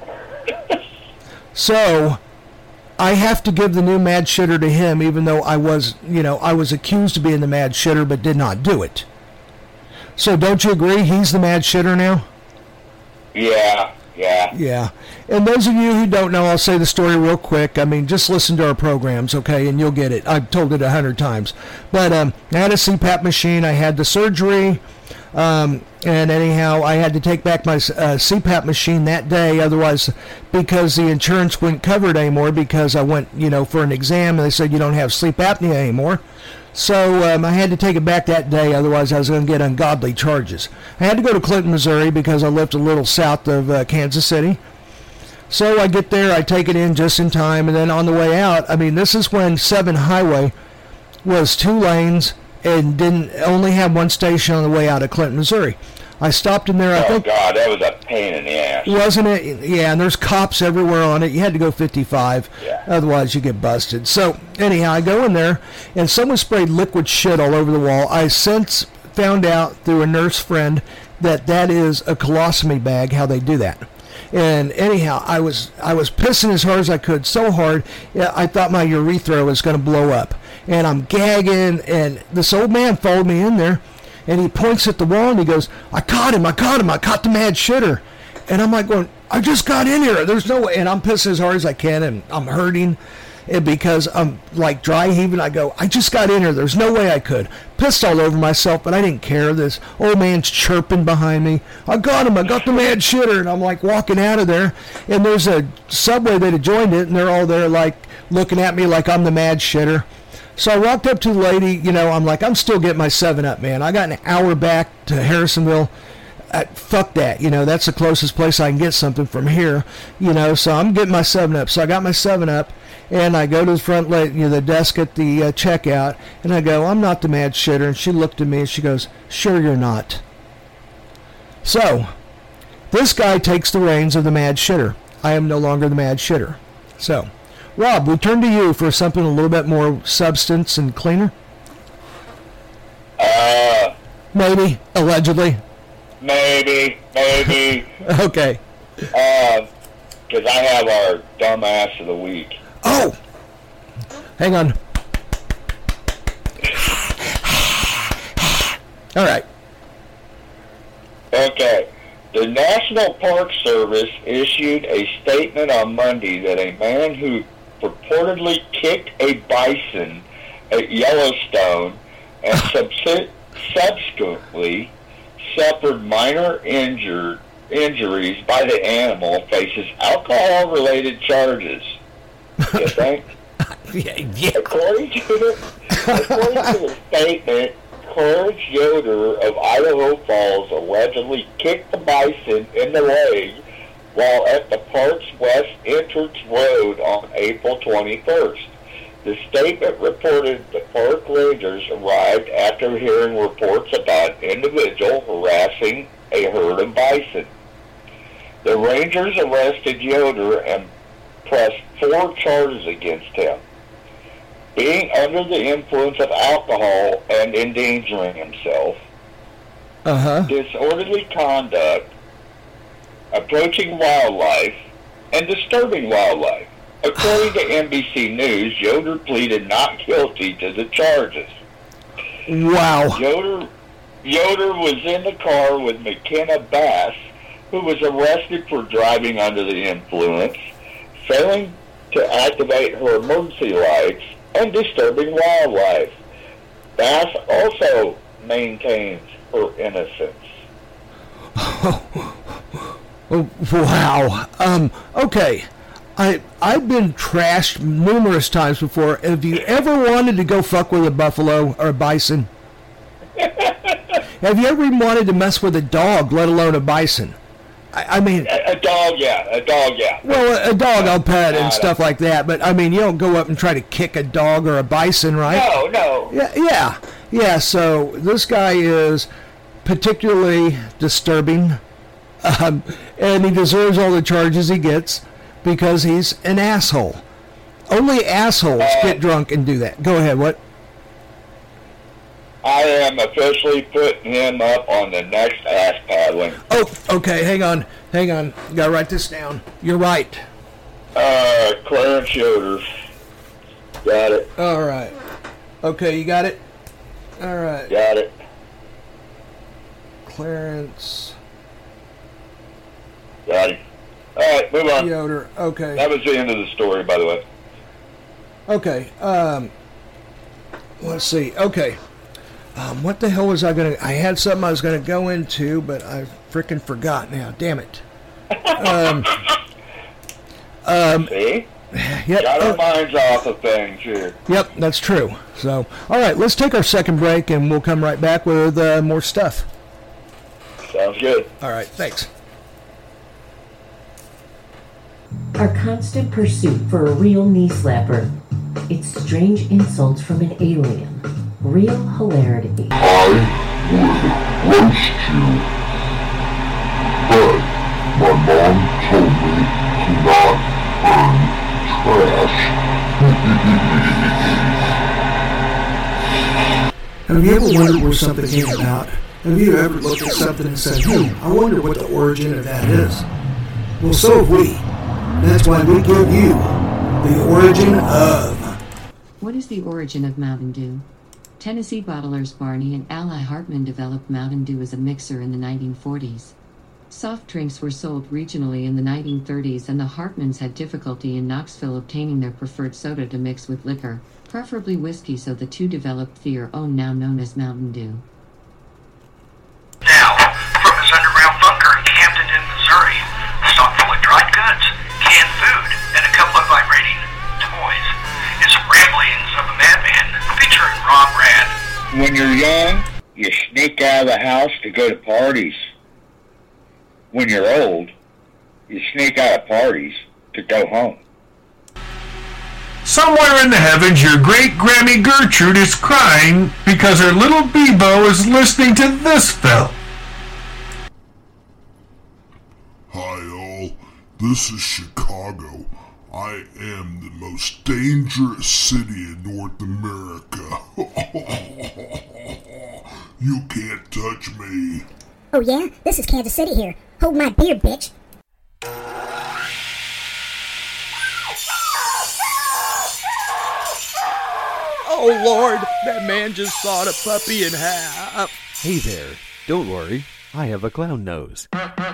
So, I have to give the new mad shitter to him, even though I was, you know, I was accused of being the mad shitter, but did not do it. So, don't you agree? He's the mad shitter now. Yeah, yeah. Yeah. And those of you who don't know, I'll say the story real quick. I mean, just listen to our programs, okay, and you'll get it. I've told it a hundred times. But um, I had a C PAP machine. I had the surgery. Um, and anyhow, I had to take back my uh, C PAP machine that day, otherwise, because the insurance wouldn't cover it anymore, because I went, you know, for an exam, and they said you don't have sleep apnea anymore. So um, I had to take it back that day, otherwise I was going to get ungodly charges. I had to go to Clinton, Missouri, because I lived a little south of uh, Kansas City. So I get there, I take it in just in time, and then on the way out, I mean, this is when seven Highway was two lanes and didn't only have one station on the way out of Clinton, Missouri. I stopped in there, I oh, think... Oh, God, that was a pain in the ass. Wasn't it? Yeah, and there's cops everywhere on it. You had to go fifty-five, yeah. Otherwise you get busted. So, anyhow, I go in there, and someone sprayed liquid shit all over the wall. I since found out through a nurse friend that that is a colostomy bag, how they do that. And anyhow, I was I was pissing as hard as I could, so hard, I thought my urethra was going to blow up. And I'm gagging, and this old man followed me in there, and he points at the wall, and he goes, I caught him, I caught him, I caught the mad shitter. And I'm like going, I just got in here, there's no way. And I'm pissing as hard as I can, and I'm hurting, and because I'm like dry heaving. I go, I just got in here, there's no way I could. Pissed all over myself, but I didn't care. This old man's chirping behind me. I got him, I got the mad shitter. And I'm like walking out of there, and there's a Subway that had joined it, and they're all there like looking at me like I'm the mad shitter. So I walked up to the lady, you know, I'm like, I'm still getting my seven up, man. I got an hour back to Harrisonville. Uh, fuck that, you know, that's the closest place I can get something from here, you know, so I'm getting my seven up. So I got my seven up, and I go to the front, you know, the desk at the uh, checkout, and I go, I'm not the mad shitter. And she looked at me, and she goes, sure you're not. So this guy takes the reins of the mad shitter. I am no longer the mad shitter. So Rob, we turn to you for something a little bit more substance and cleaner. Uh, maybe, allegedly. Maybe, maybe. Okay. Uh, because I have our dumbass of the week. Oh! Hang on. All right. Okay. The National Park Service issued a statement on Monday that a man who purportedly kicked a bison at Yellowstone and subs- subsequently suffered minor injure, injuries by the animal faces alcohol-related charges. You think? yeah, yeah. According to the, according to the statement, Clarence Yoder of Idaho Falls allegedly kicked the bison in the leg while at the park's west entrance road on April twenty-first. The statement reported the park rangers arrived after hearing reports about an individual harassing a herd of bison. The rangers arrested Yoder and pressed four charges against him: being under the influence of alcohol and endangering himself, uh-huh. disorderly conduct, approaching wildlife, and disturbing wildlife. According to N B C News, Yoder pleaded not guilty to the charges. Wow. Yoder, Yoder was in the car with McKenna Bass, who was arrested for driving under the influence, failing to activate her emergency lights, and disturbing wildlife. Bass also maintains her innocence. Oh, wow. Um, okay. I, I've been trashed numerous times before. Have you ever wanted to go fuck with a buffalo or a bison? Have you ever even wanted to mess with a dog, let alone a bison? I, I mean... A, a dog, yeah. A dog, yeah. Well, a dog I'll pet and no, stuff no. like that, but I mean, you don't go up and try to kick a dog or a bison, right? No, no. Yeah, yeah. Yeah, so this guy is particularly disturbing, um, and he deserves all the charges he gets because he's an asshole. Only assholes uh, get drunk and do that. Go ahead, what? I am officially putting him up on the next ass paddling. Oh, okay, hang on, hang on. You gotta write this down. You're right. Uh, Clarence Yoder. Got it. All right. Okay, you got it? All right. Got it. Clarence. Got it. All right, move on. Yoder, okay. That was the end of the story, by the way. Okay, um, let's see. Okay. Um, what the hell was I going to... I had something I was going to go into, but I freaking forgot now. Damn it. Um, um, See? Yep. Got our Oh. minds off of things here. Yep, that's true. So, all right, let's take our second break, and we'll come right back with uh, more stuff. Sounds good. All right, thanks. Our constant pursuit for a real knee slapper. It's strange insults from an alien. Real hilarity. I would roast you, but my mom told me to not burn trash. Have you ever wondered where something came about? Have you ever looked at something and said, hmm, I wonder what the origin of that is? Well, so have we. That's why we give you the origin of... What is the origin of Mountain Dew? Tennessee bottlers Barney and Ally Hartman developed Mountain Dew as a mixer in the nineteen forties. Soft drinks were sold regionally in the nineteen thirties, and the Hartmans had difficulty in Knoxville obtaining their preferred soda to mix with liquor, preferably whiskey, so the two developed their own, now known as Mountain Dew. Now, from his underground bunker in Camden, Missouri, stocked full of dried goods, canned food, and a couple of vibrating toys, is Ramblings of a Madman, featuring Rob Rad. When you're young, you sneak out of the house to go to parties. When you're old, you sneak out of parties to go home. Somewhere in the heavens, your great Grammy Gertrude is crying because her little Bebo is listening to this film. Hi all, this is Chicago. I am the most dangerous city in North America. You can't touch me. Oh yeah? This is Kansas City here. Hold my beer, bitch. Oh, Lord, that man just sawed a puppy in half. Hey there, don't worry, I have a clown nose.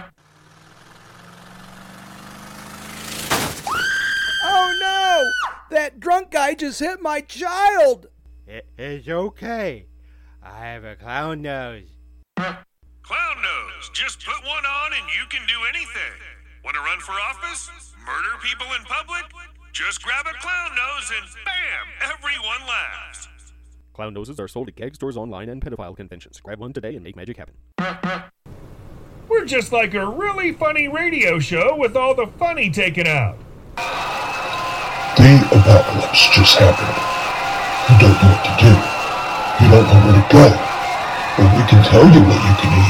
Oh, no! That drunk guy just hit my child! It is okay. I have a clown nose. Clown nose. Just put one on and you can do anything. Want to run for office? Murder people in public? Just grab a clown nose and bam! Everyone laughs. Clown noses are sold at gag stores, online, and pedophile conventions. Grab one today and make magic happen. We're just like a really funny radio show with all the funny taken out. The apocalypse just happened. You don't know what to do. You don't know where to go. But we can tell you what you can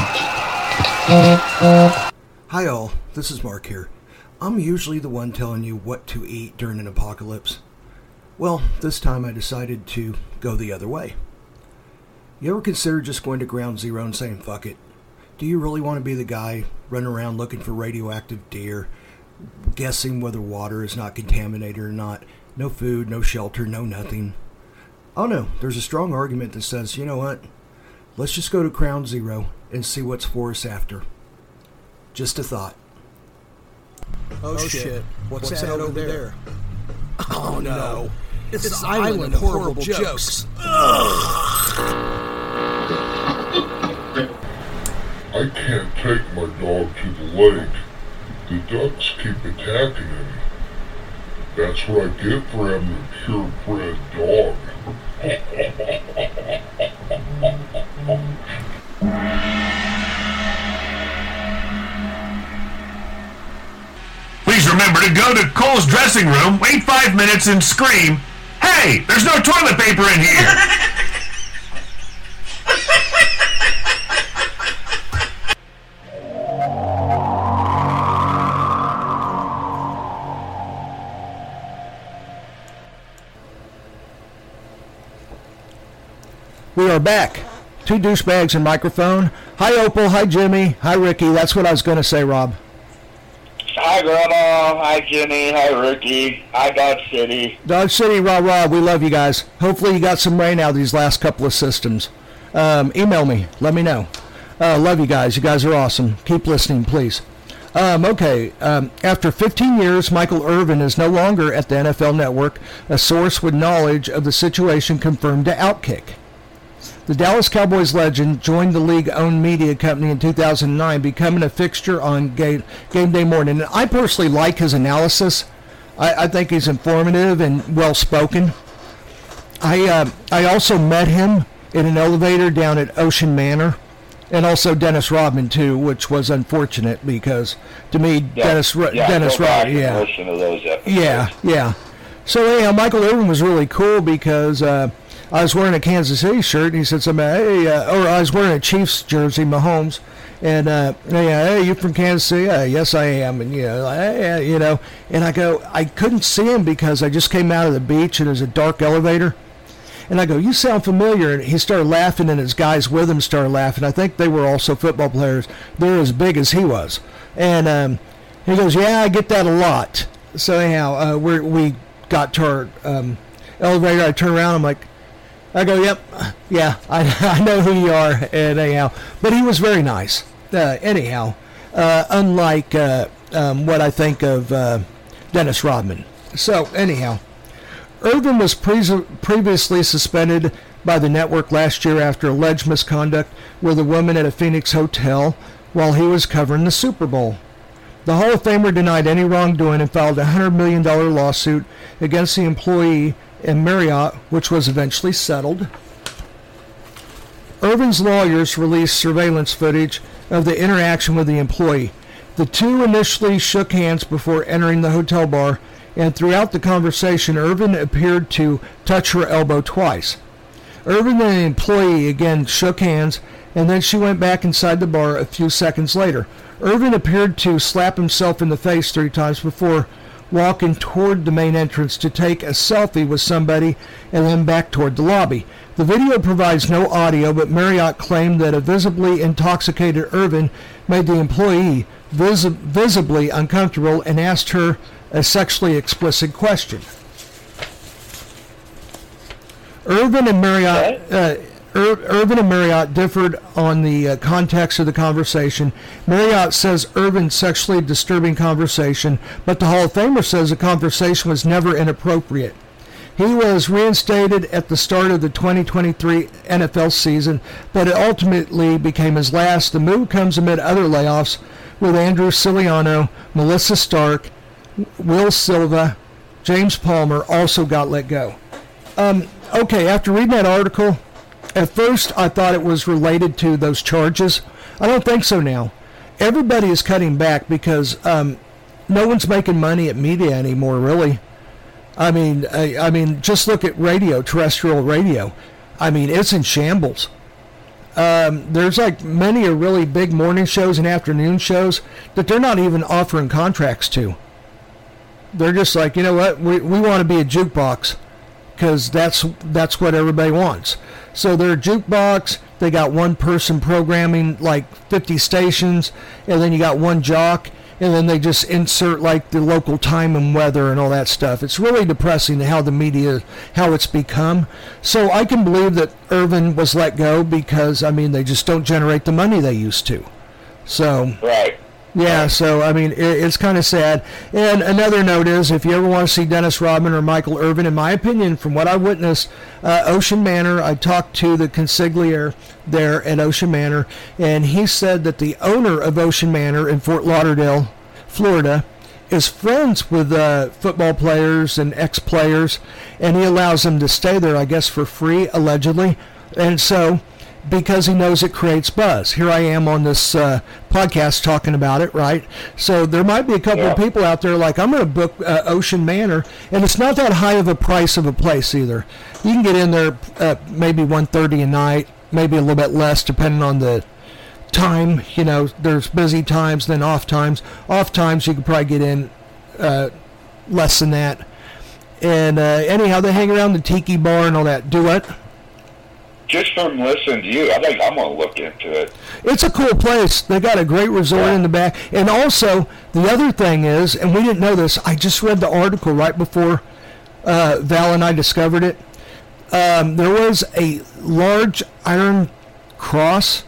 eat. Hi all, this is Mark here. I'm usually the one telling you what to eat during an apocalypse. Well, this time I decided to go the other way. You ever consider just going to ground zero and saying, fuck it? Do you really want to be the guy running around looking for radioactive deer, guessing whether water is not contaminated or not? No food, no shelter, no nothing. Oh no, there's a strong argument that says, you know what? Let's just go to ground zero and see what's for us after. Just a thought. Oh, oh shit. shit. What's, What's that, that over there? there? Oh, oh no. It's, it's an island, island of horrible jokes. jokes. I can't take my dog to the lake. The ducks keep attacking him. That's what I get for having a purebred dog. Please remember to go to Cole's dressing room, wait five minutes, and scream, "Hey, there's no toilet paper in here!" We are back. Two douchebags and microphone. Hi, Opal. Hi, Jimmy. Hi, Ricky. That's what I was going to say, Rob. Hi, Grandma. Hi, Jimmy. Hi, Ricky. Hi, Dodge City. Dodge City, rah, rah. We love you guys. Hopefully you got some rain out of these last couple of systems. Um, email me. Let me know. Uh, love you guys. You guys are awesome. Keep listening, please. Um, okay, um, after fifteen years, Michael Irvin is no longer at the N F L Network. A source with knowledge of the situation confirmed to Outkick. The Dallas Cowboys legend joined the league-owned media company in two thousand nine, becoming a fixture on game, game day morning. And I personally like his analysis. I, I think he's informative and well-spoken. I uh, I also met him in an elevator down at Ocean Manor, and also Dennis Rodman too, which was unfortunate because to me Yeah. Dennis Ro- yeah, Dennis go back Rodman, and yeah, listen to those episodes. yeah, yeah. So anyhow, Michael Irvin was really cool because uh, I was wearing a Kansas City shirt, and he said something, hey, uh, or I was wearing a Chiefs jersey, Mahomes, and uh, yeah, hey, you from Kansas City? Uh, yes, I am, and you know, like, hey, you know, and I go, I couldn't see him because I just came out of the beach and there's a dark elevator. And I go, you sound familiar. And he started laughing, and his guys with him started laughing. I think they were also football players. They're as big as he was. And um, he goes, yeah, I get that a lot. So anyhow, uh, we're, we got to our um, elevator. I turn around. I'm like, I go, yep, yeah, I, I know who you are. And anyhow, but he was very nice. Uh, anyhow, uh, unlike uh, um, what I think of uh, Dennis Rodman. So anyhow. Irvin was pre- previously suspended by the network last year after alleged misconduct with a woman at a Phoenix hotel while he was covering the Super Bowl. The Hall of Famer denied any wrongdoing and filed a one hundred million dollars lawsuit against the employee in Marriott, which was eventually settled. Irvin's lawyers released surveillance footage of the interaction with the employee. The two initially shook hands before entering the hotel bar, and throughout the conversation, Irvin appeared to touch her elbow twice. Irvin and the employee again shook hands, and then she went back inside the bar a few seconds later. Irvin appeared to slap himself in the face three times before walking toward the main entrance to take a selfie with somebody and then back toward the lobby. The video provides no audio, but Marriott claimed that a visibly intoxicated Irvin made the employee vis- visibly uncomfortable and asked her a sexually explicit question. Irvin and Marriott, uh, Ir- Irvin and Marriott differed on the uh, context of the conversation. Marriott says Irvin's sexually disturbing conversation, but the Hall of Famer says the conversation was never inappropriate. He was reinstated at the start of the twenty twenty-three N F L season, but it ultimately became his last. The move comes amid other layoffs with Andrew Siciliano, Melissa Stark, Will Silva, James Palmer also got let go. Um, okay, after reading that article, at first I thought it was related to those charges. I don't think so now. Everybody is cutting back because um, no one's making money at media anymore, really. I mean, I, I mean, just look at radio, terrestrial radio. I mean, it's in shambles. Um, there's like many a really big morning shows and afternoon shows that they're not even offering contracts to. They're just like, you know what, we we want to be a jukebox because that's that's what everybody wants. So they're a jukebox. They got one person programming like fifty stations, and then you got one jock, and then they just insert like the local time and weather and all that stuff. It's really depressing how the media, how it's become. So I can believe that Irvin was let go because, I mean, they just don't generate the money they used to. So, right. Yeah, so, I mean, it, it's kind of sad. And another note is, if you ever want to see Dennis Rodman or Michael Irvin, in my opinion, from what I witnessed, uh, Ocean Manor, I talked to the consigliere there at Ocean Manor, and he said that the owner of Ocean Manor in Fort Lauderdale, Florida, is friends with uh, football players and ex-players, and he allows them to stay there, I guess, for free, allegedly. And so, because he knows it creates buzz. Here I am on this uh, podcast talking about it, right? So there might be a couple yeah. of people out there like, I'm going to book uh, Ocean Manor, and it's not that high of a price of a place either. You can get in there uh, maybe one thirty a night, maybe a little bit less depending on the time. You know, there's busy times, then off times. Off times you could probably get in uh, less than that. And uh, anyhow, they hang around the tiki bar and all that. Do what? Just from listening to you, I think I'm going to look into it. It's a cool place. They got a great resort yeah. in the back. And also, the other thing is, and we didn't know this, I just read the article right before uh, Val and I discovered it. Um, there was a large iron cross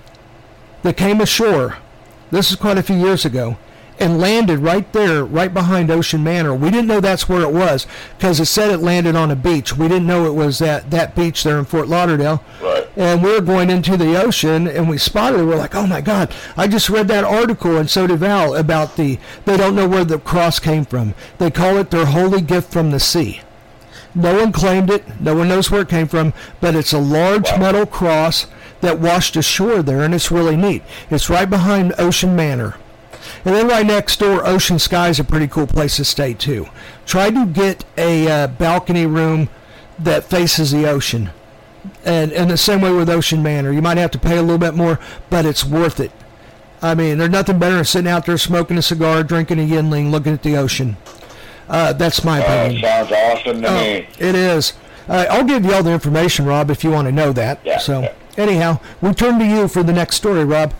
that came ashore. This is quite a few years ago. And landed right there, right behind Ocean Manor. We didn't know that's where it was because it said it landed on a beach. We didn't know it was that, that beach there in Fort Lauderdale. Right. And we were going into the ocean, and we spotted it. We're like, oh, my God, I just read that article, and so did Val, about the, they don't know where the cross came from. They call it their holy gift from the sea. No one claimed it. No one knows where it came from, but it's a large wow. metal cross that washed ashore there, and it's really neat. It's right behind Ocean Manor. And then right next door, Ocean Sky is a pretty cool place to stay, too. Try to get a uh, balcony room that faces the ocean. And in the same way with Ocean Manor, you might have to pay a little bit more, but it's worth it. I mean, there's nothing better than sitting out there smoking a cigar, drinking a Yinling, looking at the ocean. Uh, that's my opinion. Uh, sounds awesome to oh, me. It is. Uh, I'll give you all the information, Rob, if you want to know that. Yeah, so, yeah. anyhow, we turn to you for the next story, Rob.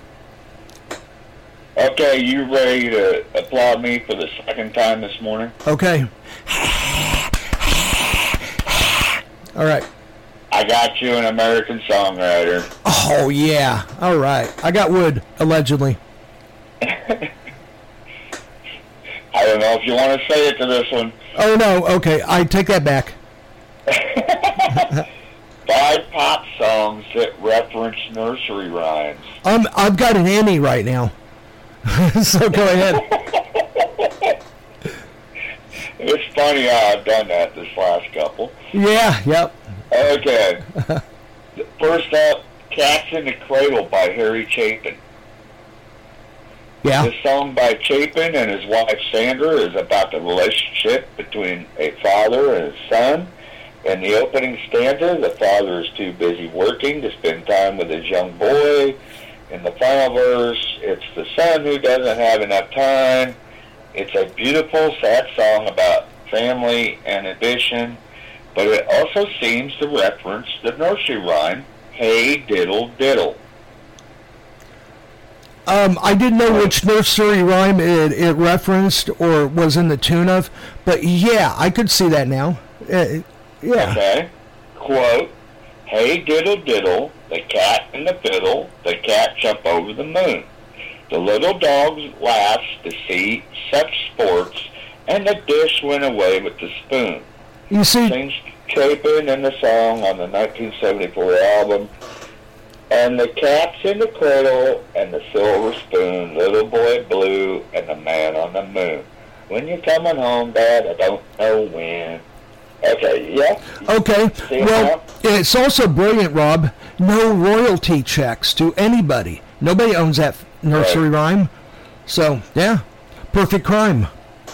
Okay, you ready to applaud me for the second time this morning? Okay. All right. I got you an American songwriter. Oh, yeah. All right. I got wood, allegedly. I don't know if you want to say it to this one. Oh, no. Okay. I take that back. Five pop songs that reference nursery rhymes. Um, I've got an Annie right now. So go ahead. It's funny how I've done that this last couple. Yeah, yep. Okay. First up, Cats in the Cradle by Harry Chapin. Yeah. This song by Chapin and his wife Sandra is about the relationship between a father and his son. In the opening stanza, the father is too busy working to spend time with his young boy. In the final verse, it's the son who doesn't have enough time. It's a beautiful, sad song about family and ambition, but it also seems to reference the nursery rhyme, Hey Diddle Diddle. Um, I didn't know which nursery rhyme it, it referenced or was in the tune of, but yeah, I could see that now. Uh, yeah. Okay. Quote, Hey diddle diddle, the cat and the fiddle, the cat jump over the moon. The little dogs laughed to see such sports, and the dish went away with the spoon. You see, sings Chapin in the song on the nineteen seventy-four album. And the cat's in the cradle, and the silver spoon, little boy blue, and the man on the moon. When you're coming home, Dad, I don't know when. Okay, yeah. Okay, well, it's also brilliant, Rob. No royalty checks to anybody. Nobody owns that nursery right. rhyme. So, yeah, perfect crime.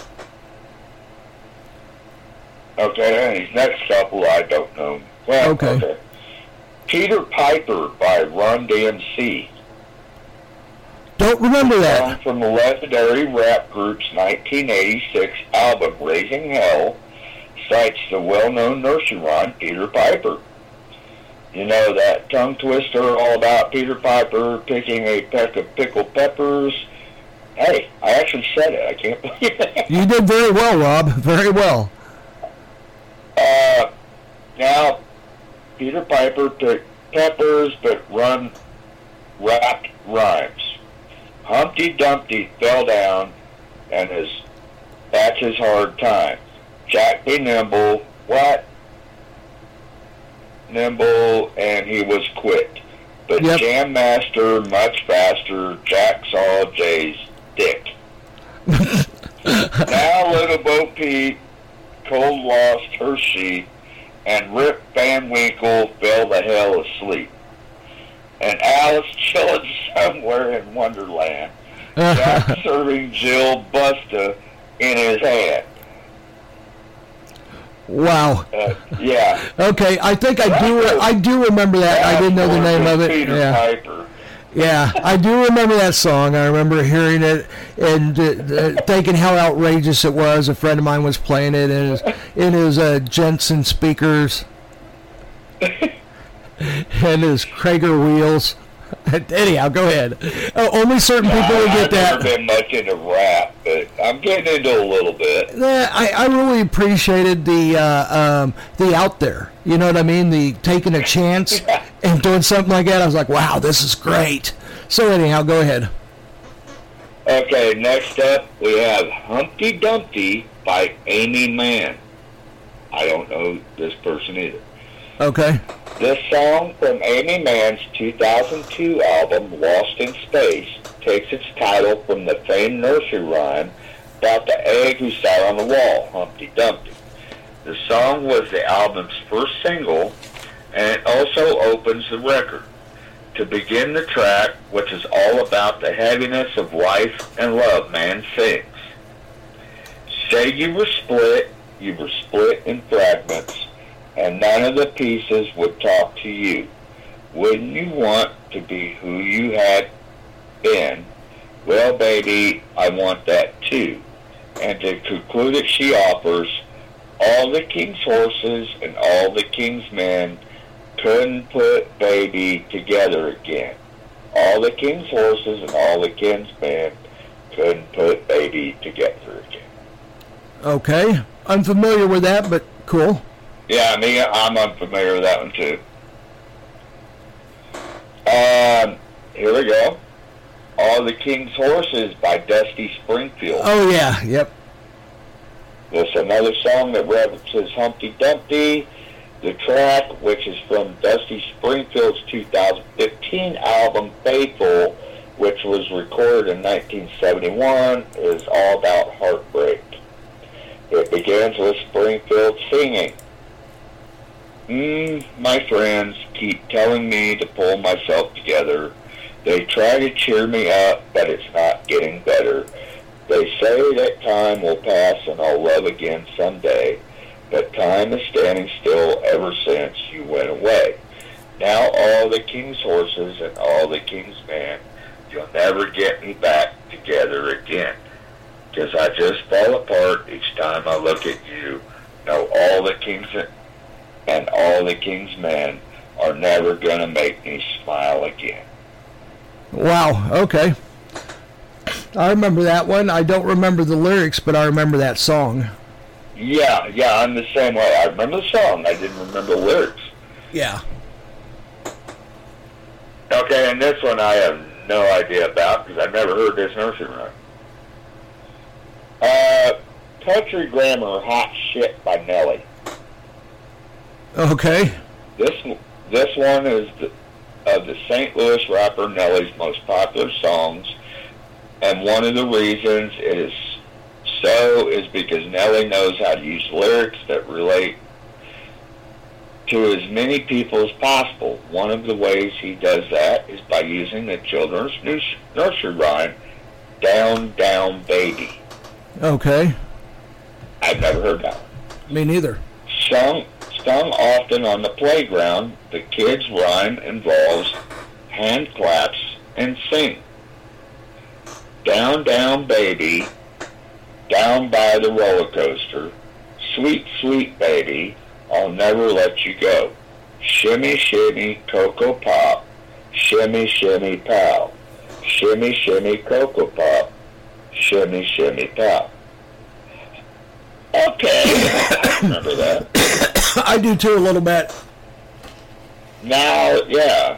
Okay, and his next couple, I don't know. Well, okay. okay. Peter Piper by Run D M C. Don't remember that. Song from the legendary rap group's nineteen eighty-six album, Raising Hell, cites the well-known nursery rhyme Peter Piper. You know that tongue twister all about Peter Piper picking a peck of pickled peppers. Hey, I actually said it. I can't believe it. You did very well, Rob. Very well. Uh, now, Peter Piper picked peppers but run rapped rhymes. Humpty Dumpty fell down and is that's his hard time. Jack be nimble, what? Nimble, and he was quick. But yep. Jam Master, much faster, Jack saw Jay's dick. Now little Bo Peep, cold lost her sheep, and Rip Van Winkle fell the hell asleep. And Alice chilling somewhere in Wonderland, Jack serving Jill Busta in his hand. Wow. Uh, yeah. Okay, I think I do. I do remember that. I didn't know the name of it. Peter yeah. Piper. Yeah, I do remember that song. I remember hearing it and uh, uh, thinking how outrageous it was. A friend of mine was playing it in his, in his uh, Jensen speakers and his Krager wheels. Anyhow, go ahead. Uh, only certain people no, will get I've that. I've never been much into rap, but I'm getting into a little bit. Yeah, I, I really appreciated the uh, um, the out there. You know what I mean? The taking a chance yeah. and doing something like that. I was like, wow, this is great. So anyhow, go ahead. Okay, next up we have Humpty Dumpty by Amy Mann. I don't know this person either. Okay. This song from Amy Mann's two thousand two album, Lost in Space, takes its title from the famed nursery rhyme about the egg who sat on the wall, Humpty Dumpty. The song was the album's first single, and it also opens the record. To begin the track, which is all about the heaviness of life and love, man sings. Say you were split, you were split in fragments, and none of the pieces would talk to you. Wouldn't you want to be who you had been? Well, baby, I want that too. And to conclude it, she offers, all the king's horses and all the king's men couldn't put baby together again. All the king's horses and all the king's men couldn't put baby together again. Okay. I'm familiar with that, but cool. Yeah, me, I'm unfamiliar with that one too. Um, here we go. All the King's Horses by Dusty Springfield. Oh, yeah. Yep. There's another song that references Humpty Dumpty. The track, which is from Dusty Springfield's two thousand fifteen album, Faithful, which was recorded in nineteen seventy-one, is all about heartbreak. It begins with Springfield singing, Mm, my friends keep telling me to pull myself together. They try to cheer me up, but it's not getting better. They say that time will pass and I'll love again someday. But time is standing still ever since you went away. Now all the king's horses and all the king's men, you'll never get me back together again. 'Cause I just fall apart each time I look at you. No, all the king's and all the king's men are never gonna make me smile again. Wow, okay. I remember that one. I don't remember the lyrics, but I remember that song. Yeah, yeah, I'm the same way. I remember the song. I didn't remember the lyrics. Yeah. Okay, and this one I have no idea about because I've never heard this nursery rhyme. Uh, Country Grammar, Hot Shit by Nelly. Okay. This this one is the, of the Saint Louis rapper Nelly's most popular songs, and one of the reasons it is so is because Nelly knows how to use lyrics that relate to as many people as possible. One of the ways he does that is by using the children's nursery rhyme, Down, Down, Baby. Okay. I've never heard that one. Me neither. Sung, sung often on the playground, the kids' rhyme involves hand claps and sing. Down, down, baby, down by the roller coaster, sweet, sweet baby, I'll never let you go. Shimmy, shimmy, Cocoa Pop, shimmy, shimmy, pow. Shimmy, shimmy, Cocoa Pop, shimmy, shimmy, pow. Okay, I remember that. I do too, a little bit. Now, yeah.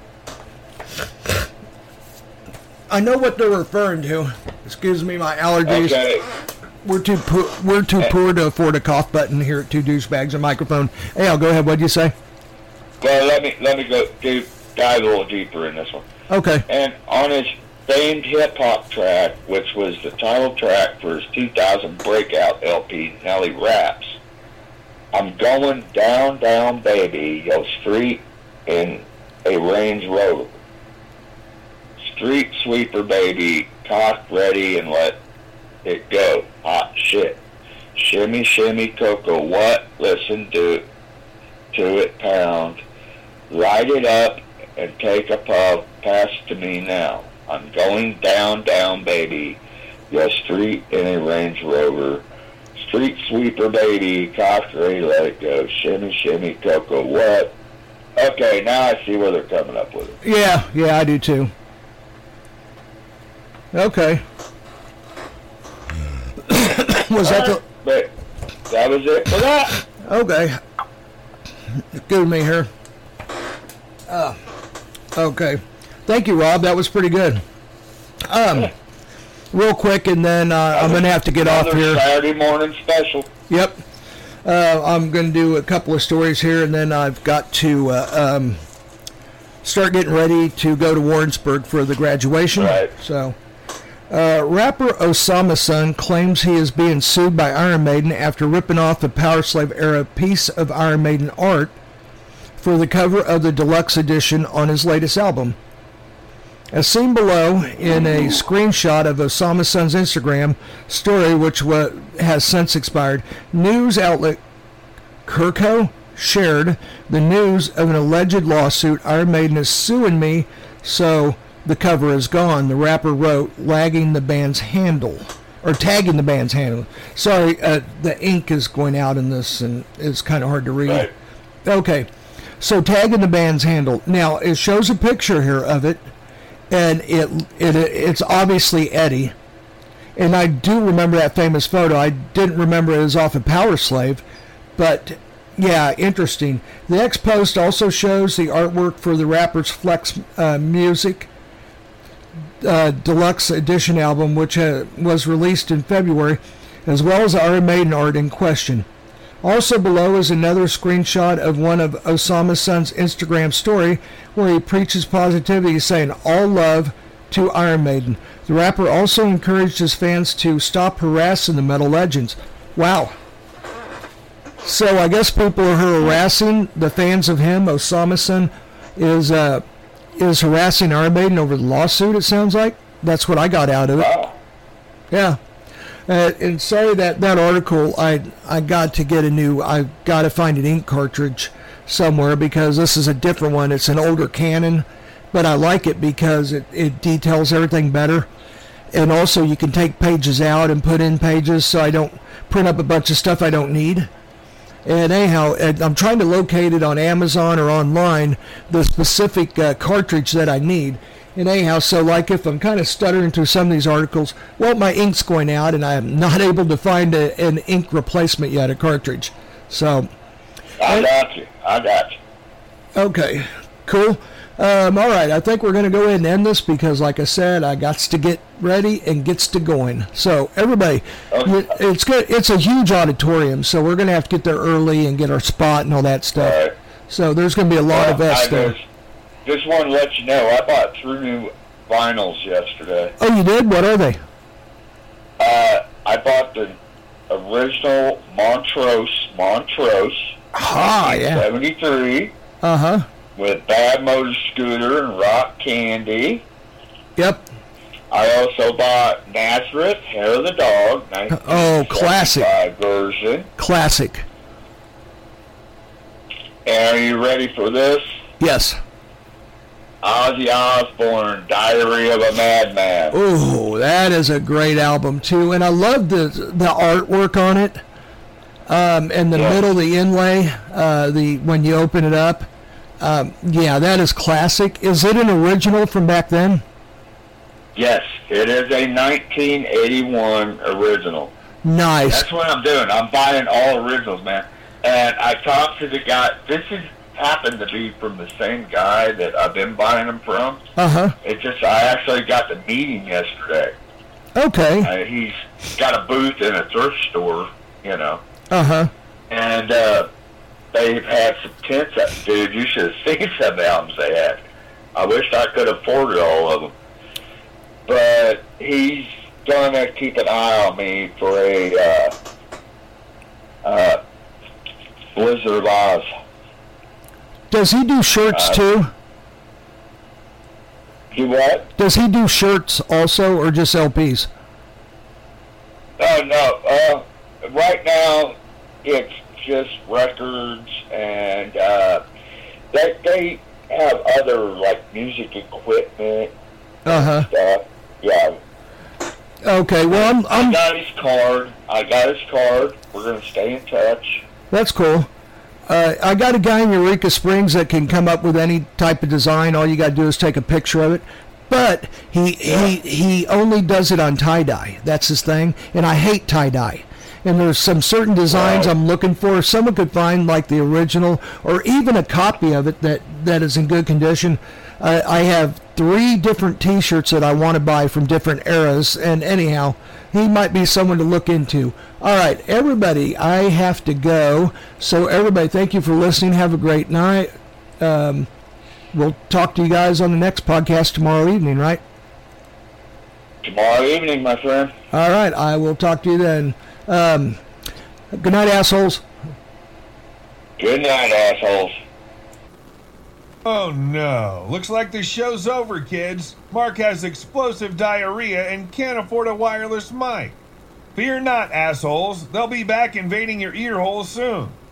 I know what they're referring to. Excuse me, my allergies. Okay. We're too poor, we're too poor to afford a cough button here at Two Douchebags and Microphone. Hey, I'll go ahead. What'd you say? Well, let me let me go do, dive a little deeper in this one. Okay. And on his famed hip-hop track, which was the title track for his two thousand breakout L P, Nelly Raps, I'm going down, down, baby, yo street in a Range Rover. Street sweeper, baby, cock ready and let it go. Hot shit. Shimmy, shimmy, cocoa, what? Listen to, to it pound. Light it up and take a puff. Pass to me now. I'm going down, down, baby. Your street in a Range Rover. Street sweeper, baby. Cock ready, let it go. Shimmy, shimmy, cocoa, what? Okay, now I see where they're coming up with it. Yeah, yeah, I do too. Okay. Was that the... But that was it for that. Okay. Excuse me here. Uh, okay. Thank you, Rob. That was pretty good. Um, real quick, and then uh, I'm going to have to get off here. Saturday morning special. Yep. Uh, I'm going to do a couple of stories here, and then I've got to uh, um, start getting ready to go to Warrensburg for the graduation. Right. So, uh, rapper Osama Sun claims he is being sued by Iron Maiden after ripping off a Power Slave era piece of Iron Maiden art for the cover of the deluxe edition on his latest album. As seen below in a screenshot of Osama Sun's Instagram story, which wa- has since expired, news outlet Kirko shared the news of an alleged lawsuit. Iron Maiden is suing me, so the cover is gone. The rapper wrote, lagging the band's handle, or tagging the band's handle. Sorry, uh, the ink is going out in this, and it's kind of hard to read. Right. Okay, so tagging the band's handle. Now, it shows a picture here of it. And it, it it's obviously Eddie. And I do remember that famous photo. I didn't remember it was off of Power Slave. But, yeah, interesting. The next post also shows the artwork for the rapper's Flex uh, Music uh, Deluxe Edition album, which uh, was released in February, as well as the Iron Maiden art in question. Also below is another screenshot of one of Osama Sun's Instagram story where he preaches positivity, saying all love to Iron Maiden. The rapper also encouraged his fans to stop harassing the metal legends. Wow. So I guess people are harassing the fans of him. Osama Sun is uh, is harassing Iron Maiden over the lawsuit, it sounds like. That's what I got out of it. Wow. Yeah. Uh, and sorry that that article, I I got to get a new, I got to find an ink cartridge somewhere because this is a different one. It's an older Canon, but I like it because it, it details everything better. And also you can take pages out and put in pages so I don't print up a bunch of stuff I don't need. And anyhow, I'm trying to locate it on Amazon or online, the specific uh, cartridge that I need. And anyhow, so like if I'm kind of stuttering through some of these articles, well, my ink's going out and I'm not able to find a, an ink replacement yet, a cartridge. So. I got you. I got you. Okay, cool. Um, all right, I think we're going to go ahead and end this because, like I said, I got to get ready and gets to going. So everybody, Okay. it's good. It's a huge auditorium, so we're going to have to get there early and get our spot and all that stuff. All right. So there's going to be a lot Well, of us I there. just, just want to let you know, I bought three new vinyls yesterday. Oh, you did? What are they? Uh, I bought the original Montrose, Montrose, Ah, yeah. seventy-three, Uh-huh. with Bad Motor Scooter and Rock Candy. Yep. I also bought Nazareth, Hair of the Dog, Oh, classic. nineteen seventy-five version. Classic. And are you ready for this? Yes. Ozzy Osbourne, Diary of a Madman. Oh, that is a great album too, and I love the the artwork on it. Um, in the Yeah. middle, the inlay, uh, the when you open it up, um, yeah, that is classic. Is it an original from back then? Yes, it is a nineteen eighty-one original. Nice. That's what I'm doing. I'm buying all originals, man. And I talked to the guy. This is happened to be from the same guy that I've been buying them from. Uh huh. It just I actually got to meet him yesterday. Okay. Uh, he's got a booth in a thrift store, you know. Uh huh. And uh, they've had some tents up. Dude, you should have seen some of the albums they had. I wish I could have afforded all of them. But he's going to keep an eye on me for a uh, uh, Blizzard of Oz. Does he do shirts Uh, too? Do what? Does he do shirts also, or just L Ps? Oh, no. Uh, right now, it's just records, and uh, they, they have other, like, music equipment Uh huh. stuff. Yeah. Okay. Well, I'm. I I'm got his card. I got his card. We're going to stay in touch. That's cool. Uh, I got a guy in Eureka Springs that can come up with any type of design. All you got to do is take a picture of it. But he, he he only does it on tie-dye. That's his thing. And I hate tie-dye. and there's some certain designs I'm looking for. If someone could find like the original or even a copy of it that, that is in good condition. Uh, I have three different T-shirts that I want to buy from different eras, and anyhow, he might be someone to look into. All right, everybody, I have to go. So everybody, thank you for listening. Have a great night. Um, we'll talk to you guys on the next podcast tomorrow evening, right? Tomorrow evening, my friend. All right, I will talk to you then. Um, good night, assholes. Good night, assholes. Oh no, looks like the show's over, kids. Mark has explosive diarrhea and can't afford a wireless mic. Fear not, assholes. They'll be back invading your ear holes soon.